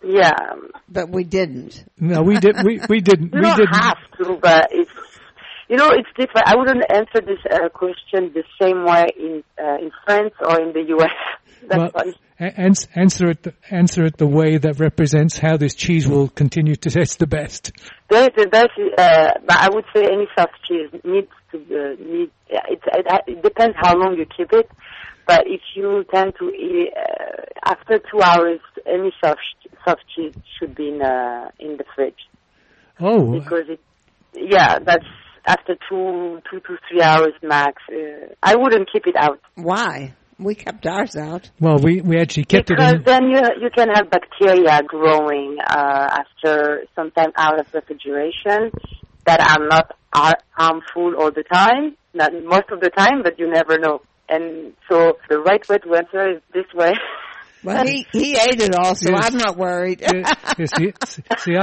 Yeah. But we didn't. No, we didn't. We didn't. You don't have to, but it's, it's different. I wouldn't answer this question the same way in France or in the U.S. That's funny. Answer it the way that represents how this cheese will continue to taste the best. But I would say any soft cheese needs to it depends how long you keep it. But if you tend to eat after 2 hours, any soft cheese should be in the fridge. Oh, because that's after 2 to 3 hours max. I wouldn't keep it out. Why? We kept ours out. Well, we actually kept it in. Because then you can have bacteria growing after some time out of refrigeration that are not harmful all the time, not most of the time, but you never know. And so the right way to answer is this way. Well, he ate it all, so yes. I'm not worried. See,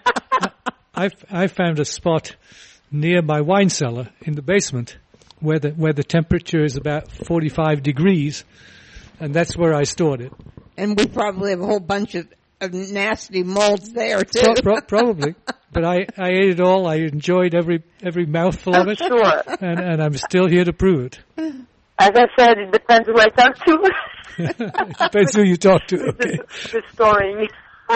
I found a spot near my wine cellar in the basement where the temperature is about 45 degrees, and that's where I stored it. And we probably have a whole bunch of nasty molds there too. Probably, but I ate it all. I enjoyed every mouthful of it. Sure. And I'm still here to prove it. As I said, it depends who I talk to. It depends who you talk to. Okay. The storing.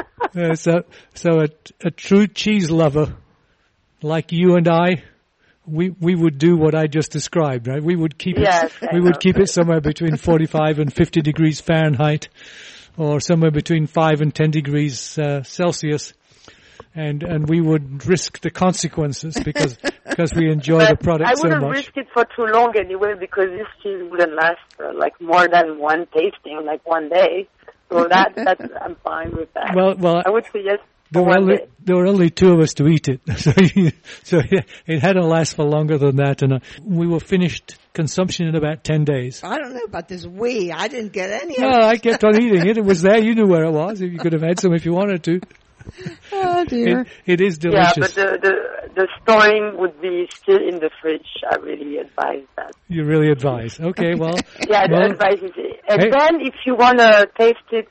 So a true cheese lover like you and I, we would do what I just described, right? We would keep it somewhere between 45 and 50 degrees Fahrenheit, or somewhere between 5 and 10 degrees Celsius. And we would risk the consequences because we enjoy the product so much. I wouldn't risk it for too long anyway, because this cheese wouldn't last for more than one tasting, like one day. So that's I'm fine with that. Well, I would say yes. There were only two of us to eat it, so it had to last for longer than that, and we were finished consumption in about 10 days. I don't know about this I didn't get any of it. No, I kept on eating it. It was there. You knew where it was. You could have had some if you wanted to. Oh dear. It is delicious. Yeah, but the storing would be still in the fridge. I really advise that. You really advise. Okay, well. Yeah, the advice is, and then if you want to taste it,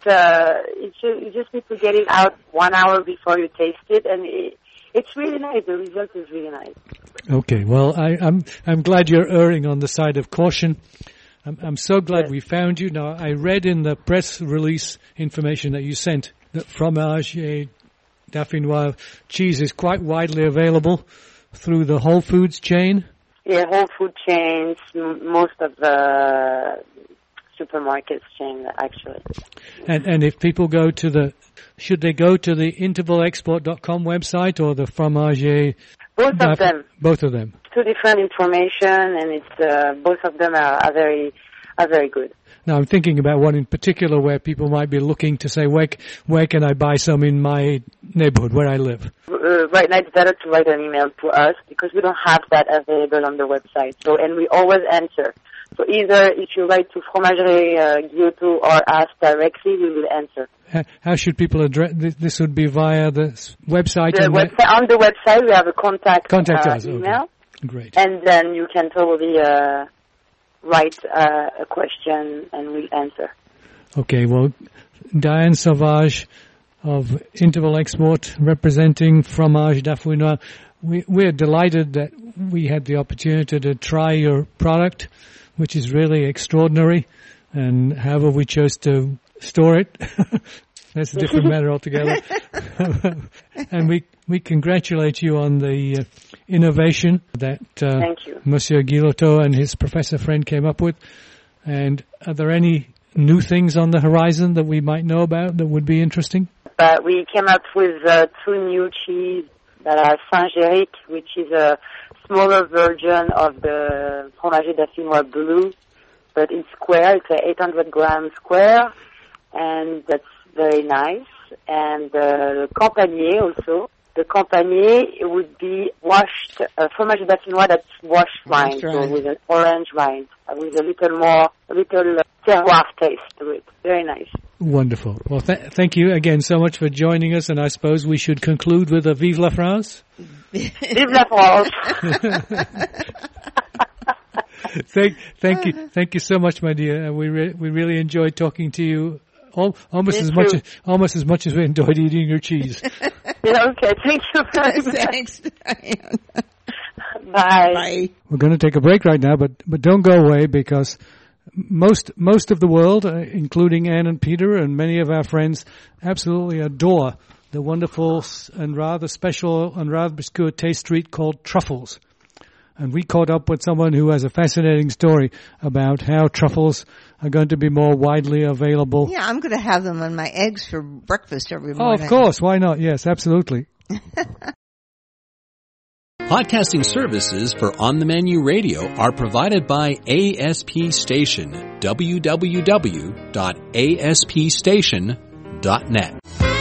you just need to get it out 1 hour before you taste it, and it's really nice. The result is really nice. Okay, well, I'm glad you're erring on the side of caution. I'm so glad we found you. Now, I read in the press release information that you sent that Fromage et Dauphinois cheese is quite widely available through the Whole Foods chain. Yeah, Whole Food chains, most of the supermarkets chain, actually. And if people should they go to the intervalexport.com website or the Fromage? Both of them. Both of them. Two different information, and it's both of them are very good. Now, I'm thinking about one in particular where people might be looking to say, where can I buy some in my neighborhood where I live? Right now, it's better to write an email to us because we don't have that available on the website. So, and we always answer. So either if you write to Fromagerie Giotto or us directly, we will answer. How should people address this? Would be via the website? On the website, we have a contact us email. Okay. Great. And then you can totally write a question and we'll answer. Okay, well, Diane Sauvage of Interval Export, representing Fromage Dauphinois, we're delighted that we had the opportunity to try your product, which is really extraordinary, and however we chose to store it, that's a different matter altogether. And we congratulate you on the innovation that Monsieur Guillotot and his professor friend came up with. And are there any new things on the horizon that we might know about that would be interesting? We came up with two new cheese that are Saint-Géric, which is a smaller version of the Fromage Dauphinois Blue, but in square. It's 800 gram square, and that's very nice. And the Campanier also. The Campanier would be washed, Fromage Dauphinois that's washed rind, so with an orange rind, with a little terroir taste to it. Very nice. Wonderful. Well, thank you again so much for joining us, and I suppose we should conclude with a Vive la France. Vive la France. Thank you so much, my dear. We really enjoyed talking to you almost as much as we enjoyed eating your cheese. Yeah, okay, thank you very much. Thanks, Diane. Bye. Bye. We're going to take a break right now, but don't go away, because most of the world, including Anne and Peter and many of our friends, absolutely adore the wonderful and rather special and rather obscure taste treat called truffles. And we caught up with someone who has a fascinating story about how truffles are going to be more widely available. Yeah, I'm going to have them on my eggs for breakfast every Oh, morning. of course. Why not? Yes, absolutely. Podcasting services for On the Menu Radio are provided by ASP Station, www.aspstation.net.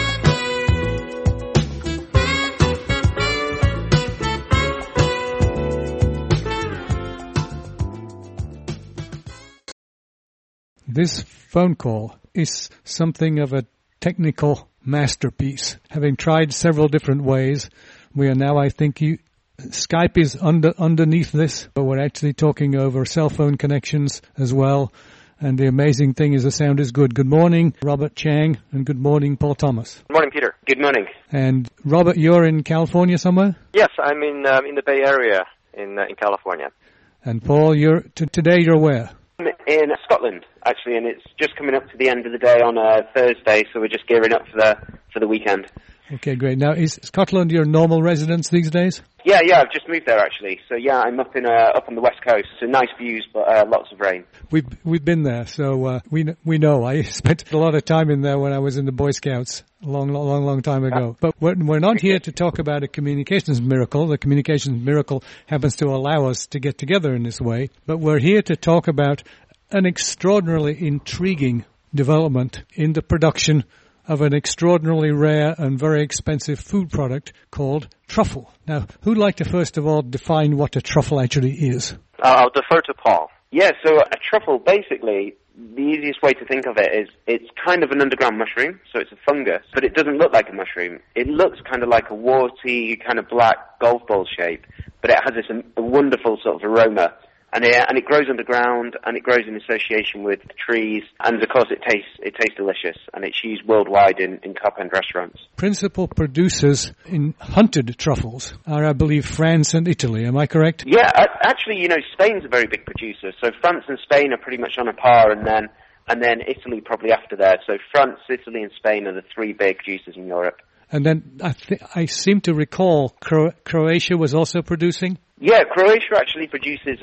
This phone call is something of a technical masterpiece. Having tried several different ways, we are now, I think, Skype is underneath this, but we're actually talking over cell phone connections as well. And the amazing thing is the sound is good. Good morning, Robert Chang, and good morning, Paul Thomas. Good morning, Peter. Good morning. And Robert, you're in California somewhere? Yes, I'm in the Bay Area in California. And Paul, today you're where? I'm in Scotland, actually, and it's just coming up to the end of the day on Thursday, so we're just gearing up for the weekend. Okay, great. Now, is Scotland your normal residence these days? Yeah, I've just moved there, actually. So, yeah, I'm up on the west coast. So nice views, but lots of rain. We've been there, so we know. I spent a lot of time in there when I was in the Boy Scouts a long time ago. But we're not here to talk about a communications miracle. The communications miracle happens to allow us to get together in this way. But we're here to talk about an extraordinarily intriguing development in the production of an extraordinarily rare and very expensive food product called truffle. Now, who'd like to first of all define what a truffle actually is? I'll defer to Paul. Yeah, so a truffle, basically, the easiest way to think of it is it's kind of an underground mushroom, so it's a fungus, but it doesn't look like a mushroom. It looks kind of like a warty, kind of black golf ball shape, but it has this wonderful sort of aroma. And it grows underground, and it grows in association with trees, and of course it tastes delicious, and it's used worldwide in top-end restaurants. Principal producers in hunted truffles are, I believe, France and Italy. Am I correct? Yeah, actually, Spain's a very big producer. So France and Spain are pretty much on a par, and then Italy probably after that. So France, Italy, and Spain are the three big producers in Europe. And then I seem to recall Croatia was also producing? Yeah, Croatia actually produces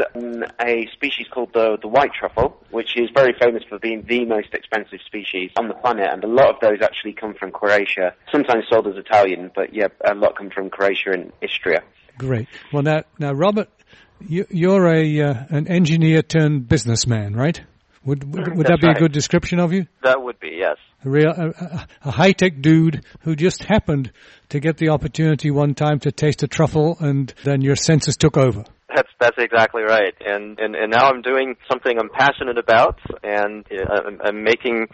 a species called the white truffle, which is very famous for being the most expensive species on the planet, and a lot of those actually come from Croatia, sometimes sold as Italian, but yeah, a lot come from Croatia and Istria. Great. Well, now Robert, you're an engineer turned businessman, right? Would that be right? A good description of you? That would be, yes. A high-tech dude who just happened to get the opportunity one time to taste a truffle, and then your senses took over. That's exactly right. And now I'm doing something I'm passionate about, and I'm making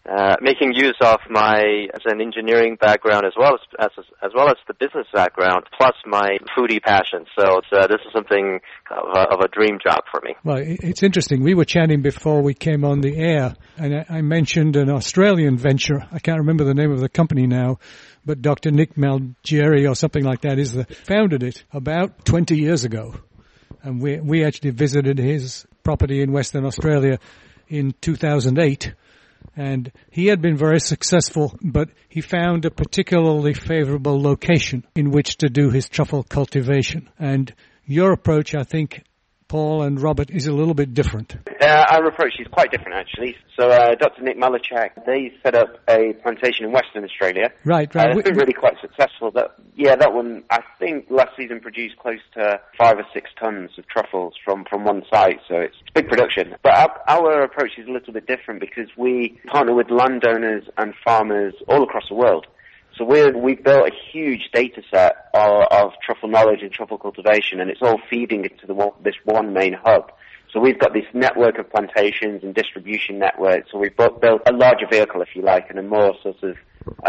use of my as an engineering background as well as the business background, plus my foodie passion. So this is something of a dream job for me. Well, it's interesting. We were chatting before we came on the air, and I mentioned an Australian venture. I can't remember the name of the company now, but Dr. Nick Malgeri or something like that founded it about 20 years ago. And we actually visited his property in Western Australia in 2008. And he had been very successful, but he found a particularly favorable location in which to do his truffle cultivation. And your approach, I think, Paul and Robert, is a little bit different. Our approach is quite different, actually. So Dr. Nick Malachek, they set up a plantation in Western Australia. Right. It's been really quite successful. That one, I think, last season produced close to 5 or 6 tons of truffles from one site, so it's big production. But our approach is a little bit different because we partner with landowners and farmers all across the world. So we've built a huge data set of truffle knowledge and truffle cultivation, and it's all feeding into this one main hub. So we've got this network of plantations and distribution networks. So we've built a larger vehicle, if you like, and a more sort of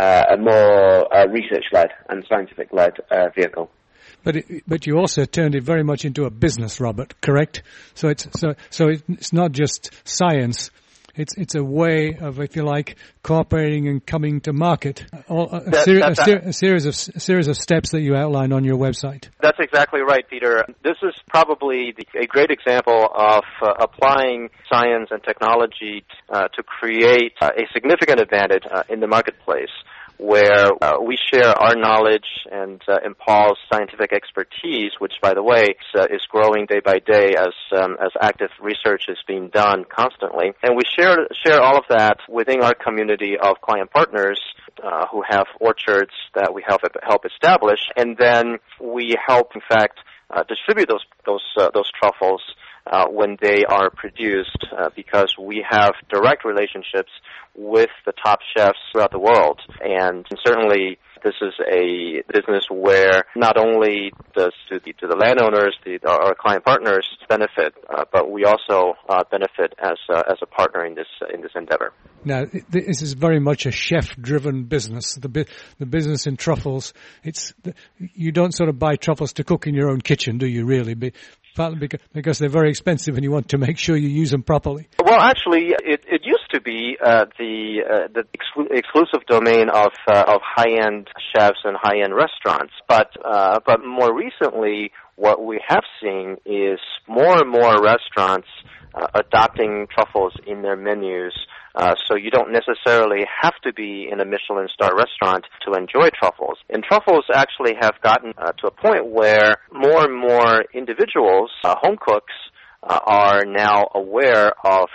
research-led and scientific-led vehicle. But you also turned it very much into a business, Robert. Correct? So it's not just science. It's a way of, if you like, cooperating and coming to market. A series of steps that you outline on your website. That's exactly right, Peter. This is probably a great example of applying science and technology to create a significant advantage in the marketplace, where we share our knowledge and Paul's scientific expertise, which, by the way, is growing day by day as active research is being done constantly. And we share all of that within our community of client partners who have orchards that we help establish, and then we help, in fact, distribute those truffles when they are produced, because we have direct relationships with the top chefs throughout the world. And certainly this is a business where not only does to the landowners, our client partners benefit, but we also benefit as a partner in this endeavor. Now, this is very much a chef-driven business. The business in truffles, you don't sort of buy truffles to cook in your own kitchen, do you really? Partly because they're very expensive and you want to make sure you use them properly. Well, actually, it used to be the exclusive domain of high-end chefs and high-end restaurants, but more recently, what we have seen is more and more restaurants adopting truffles in their menus. So you don't necessarily have to be in a Michelin star restaurant to enjoy truffles. And truffles actually have gotten to a point where more and more individuals, home cooks, are now aware of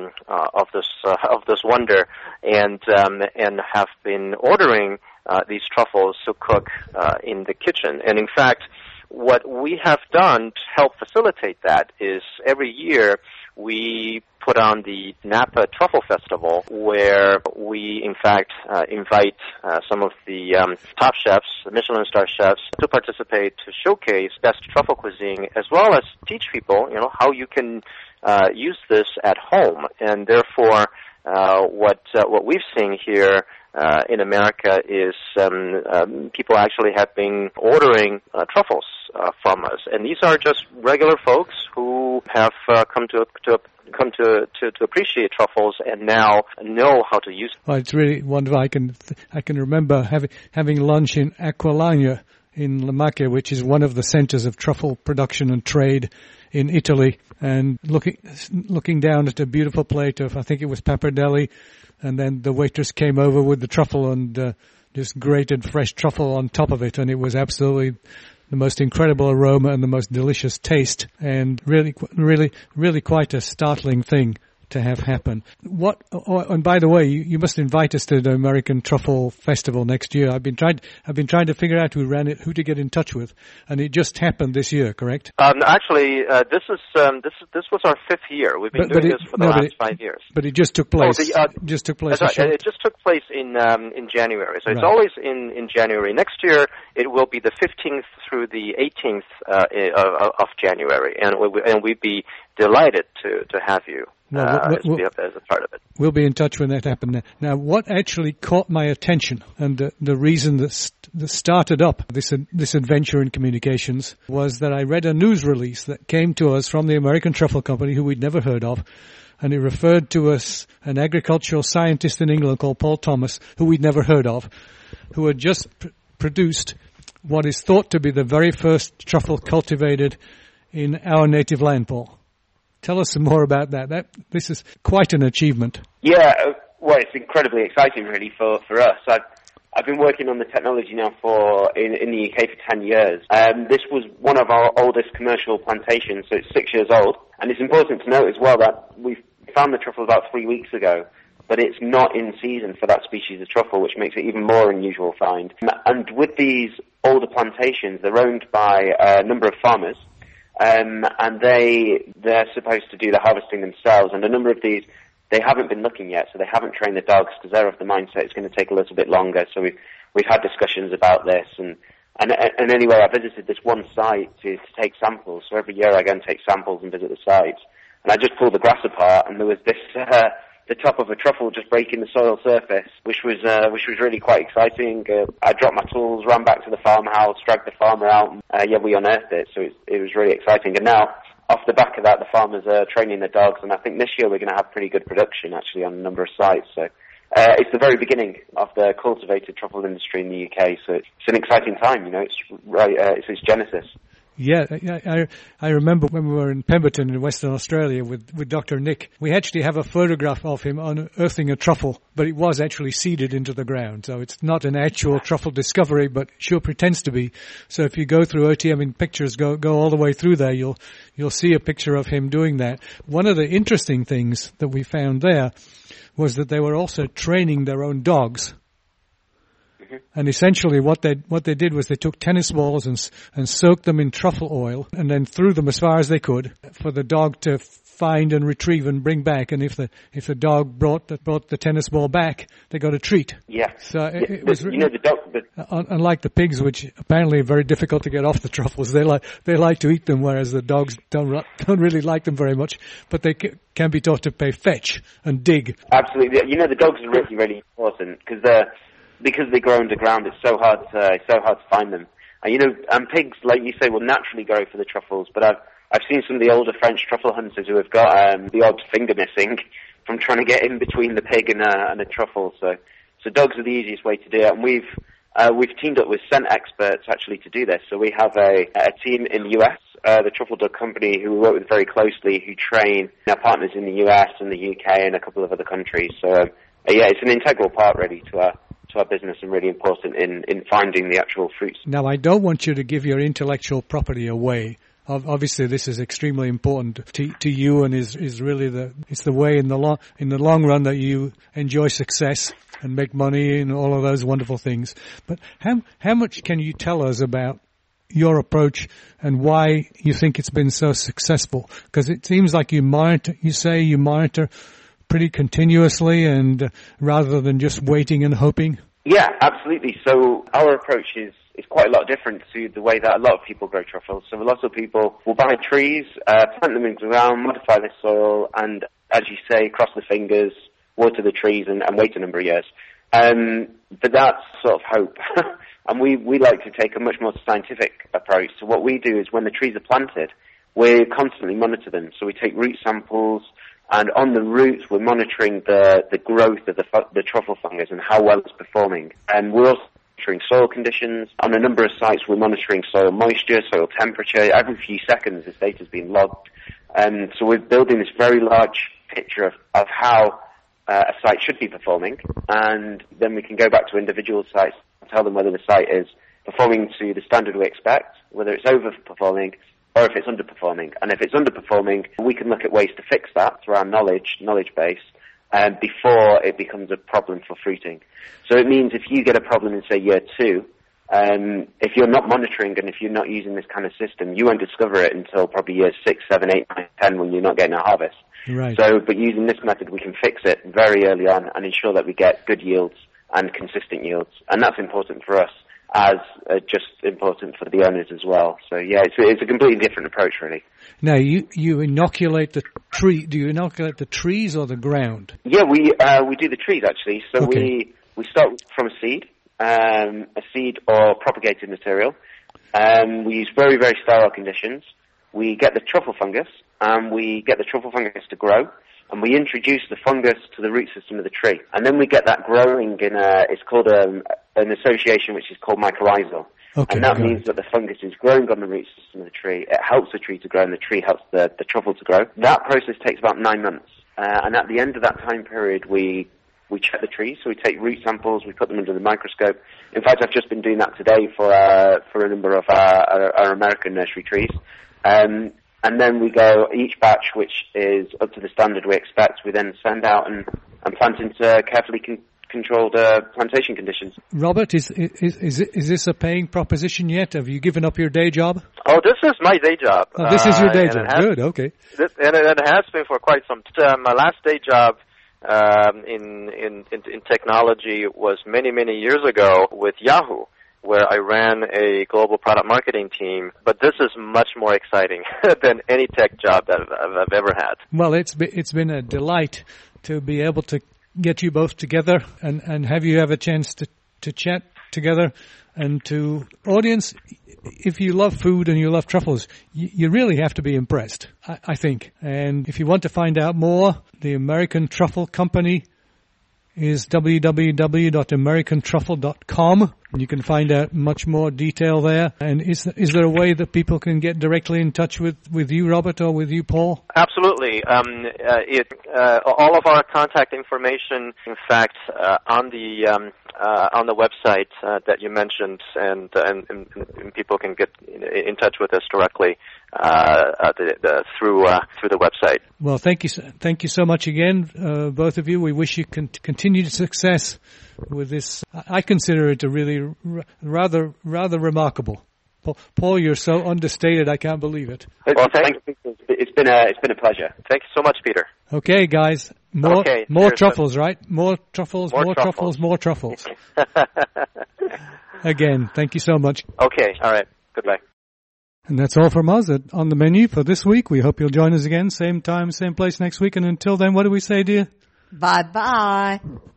this wonder and have been ordering these truffles to cook in the kitchen. And in fact, what we have done to help facilitate that is every year we put on the Napa Truffle Festival, where we, in fact, invite some of the top chefs, the Michelin star chefs, to participate to showcase best truffle cuisine, as well as teach people, how you can use this at home. And therefore, what we've seen here in America is people actually have been ordering truffles from us, and these are just regular folks who have come to appreciate truffles and now know how to use them. Well, it's really wonderful. I can remember having lunch in Aquilania in Lamacchia, which is one of the centers of truffle production and trade in Italy, and looking down at a beautiful plate of, I think it was pappardelle, and then the waitress came over with the truffle and just grated fresh truffle on top of it, and it was absolutely the most incredible aroma and the most delicious taste, and really quite a startling thing to have happen. And by the way, you must invite us to the American Truffle Festival next year. I've been trying to figure out who ran it, who to get in touch with, and it just happened this year, correct? Actually, this was our 5th year. We've been doing this for the last 5 years. But it just took place. It just took place in January. So it's always in January. Next year it will be the 15th through the 18th of January, and we'd be delighted to have you. As a part of it. We'll be in touch when that happens. Now, what actually caught my attention, and the reason that started up this adventure in communications, was that I read a news release that came to us from the American Truffle Company, who we'd never heard of, and it referred to us an agricultural scientist in England called Paul Thomas, who we'd never heard of, who had just produced what is thought to be the very first truffle cultivated in our native land, Paul. Tell us some more about that. This is quite an achievement. Yeah, well, it's incredibly exciting, really, for us. I've been working on the technology now in the UK for 10 years. This was one of our oldest commercial plantations, so it's 6 years old. And it's important to note as well that we found the truffle about 3 weeks ago, but it's not in season for that species of truffle, which makes it even more unusual find. And with these older plantations, they're owned by a number of farmers. And they're supposed to do the harvesting themselves, and a number of these, they haven't been looking yet, so they haven't trained the dogs, because they're of the mindset it's going to take a little bit longer. So we've had discussions about this, and anyway, I visited this one site to take samples. So every year I go and take samples and visit the sites, and I just pulled the grass apart, and there was this the top of a truffle just breaking the soil surface, which was really quite exciting. I dropped my tools, ran back to the farmhouse, dragged the farmer out, and we unearthed it. So it was really exciting. And now off the back of that, the farmers are training their dogs, and I think this year we're going to have pretty good production actually on a number of sites. So it's the very beginning of the cultivated truffle industry in the UK. So it's an exciting time. It's right. It's its genesis. Yeah, I remember when we were in Pemberton in Western Australia with Dr. Nick, we actually have a photograph of him unearthing a truffle, but it was actually seeded into the ground. So it's not an actual truffle discovery, but sure pretends to be. So if you go through OTM in pictures, go all the way through there, you'll see a picture of him doing that. One of the interesting things that we found there was that they were also training their own dogs. And essentially what they did was they took tennis balls and soaked them in truffle oil and then threw them as far as they could for the dog to find and retrieve and bring back. And if the dog brought the tennis ball back, they got a treat. Yeah. So it was the dog. Unlike the pigs, which apparently are very difficult to get off the truffles, they like to eat them, whereas the dogs don't really like them very much. But they can be taught to play fetch and dig. Absolutely. The dogs are really, really important because they grow underground. It's so hard to find them. And pigs, like you say, will naturally go for the truffles. But I've seen some of the older French truffle hunters who have got the odd finger missing from trying to get in between the pig and a truffle. So dogs are the easiest way to do it. And we've teamed up with scent experts actually to do this. So we have a team in the US, the Truffle Dog Company, who we work with very closely, who train our partners in the US and the UK and a couple of other countries. So it's an integral part really to our business and really important in finding the actual fruits. Now, I don't want you to give your intellectual property away. Obviously, this is extremely important to you, and is really it's the way in the long run that you enjoy success and make money and all of those wonderful things. But how much can you tell us about your approach and why you think it's been so successful? Because it seems like you monitor pretty continuously, and rather than just waiting and hoping. Yeah, absolutely. So our approach is quite a lot different to the way that a lot of people grow truffles. So a lot of people will buy trees, plant them into the ground, modify the soil, and as you say, cross the fingers, water the trees, and wait a number of years. But that's sort of hope. And we like to take a much more scientific approach. So what we do is when the trees are planted, we constantly monitor them. So we take root samples, and on the roots, we're monitoring the growth of the truffle fungus and how well it's performing. And we're also monitoring soil conditions. On a number of sites, we're monitoring soil moisture, soil temperature. Every few seconds, this data's being logged. So we're building this very large picture of how a site should be performing. And then we can go back to individual sites and tell them whether the site is performing to the standard we expect, whether it's overperforming, or if it's underperforming. And if it's underperforming, we can look at ways to fix that through our knowledge base, before it becomes a problem for fruiting. So it means if you get a problem in, say, year 2, if you're not monitoring and if you're not using this kind of system, you won't discover it until probably years 6, 7, 8, 9, 10 when you're not getting a harvest. Right. So, but using this method, we can fix it very early on and ensure that we get good yields and consistent yields. And that's important for us, as just important for the owners as well. So yeah, it's a completely different approach really. Now you inoculate the tree. Do you inoculate the trees or the ground? Yeah, we do the trees actually. So okay. we start from a seed or propagated material. We use very, very sterile conditions. We get the truffle fungus and we get the truffle fungus to grow. And we introduce the fungus to the root system of the tree. And then we get that growing it's called an association which is called mycorrhizal. Okay, and that means that the fungus is growing on the root system of the tree. It helps the tree to grow and the tree helps the truffle to grow. That process takes about 9 months. And at the end of that time period, we check the trees. So we take root samples, we put them under the microscope. In fact, I've just been doing that today for a number of our American nursery trees. And then we go, each batch, which is up to the standard we expect, we then send out and plant into carefully controlled plantation conditions. Robert, is this a paying proposition yet? Have you given up your day job? Oh, this is my day job. Oh, this is your day job. Good, okay. And it has been for quite some time. My last day job in technology was many, many years ago with Yahoo, where I ran a global product marketing team. But this is much more exciting than any tech job that I've ever had. Well, it's been a delight to be able to get you both together and have you have a chance to chat together. And to audience, if you love food and you love truffles, you really have to be impressed, I think. And if you want to find out more, the American Truffle Company is www.americantruffle.com. And you can find out much more detail there. And is there a way that people can get directly in touch with you, Robert, or with you, Paul? Absolutely. All of our contact information, in fact, on the website that you mentioned, and people can get in touch with us directly through the website. Well, thank you so much again, both of you. We wish you continued success with this. I consider it a really rather remarkable. Paul, you're so understated, I can't believe it. Well, thank you. It's been a pleasure. Thank you so much, Peter. Okay, guys. More truffles, right? More truffles. Again, thank you so much. Okay, all right. Goodbye. And that's all from us On the Menu for this week. We hope you'll join us again, same time, same place next week. And until then, what do we say, dear? Bye-bye.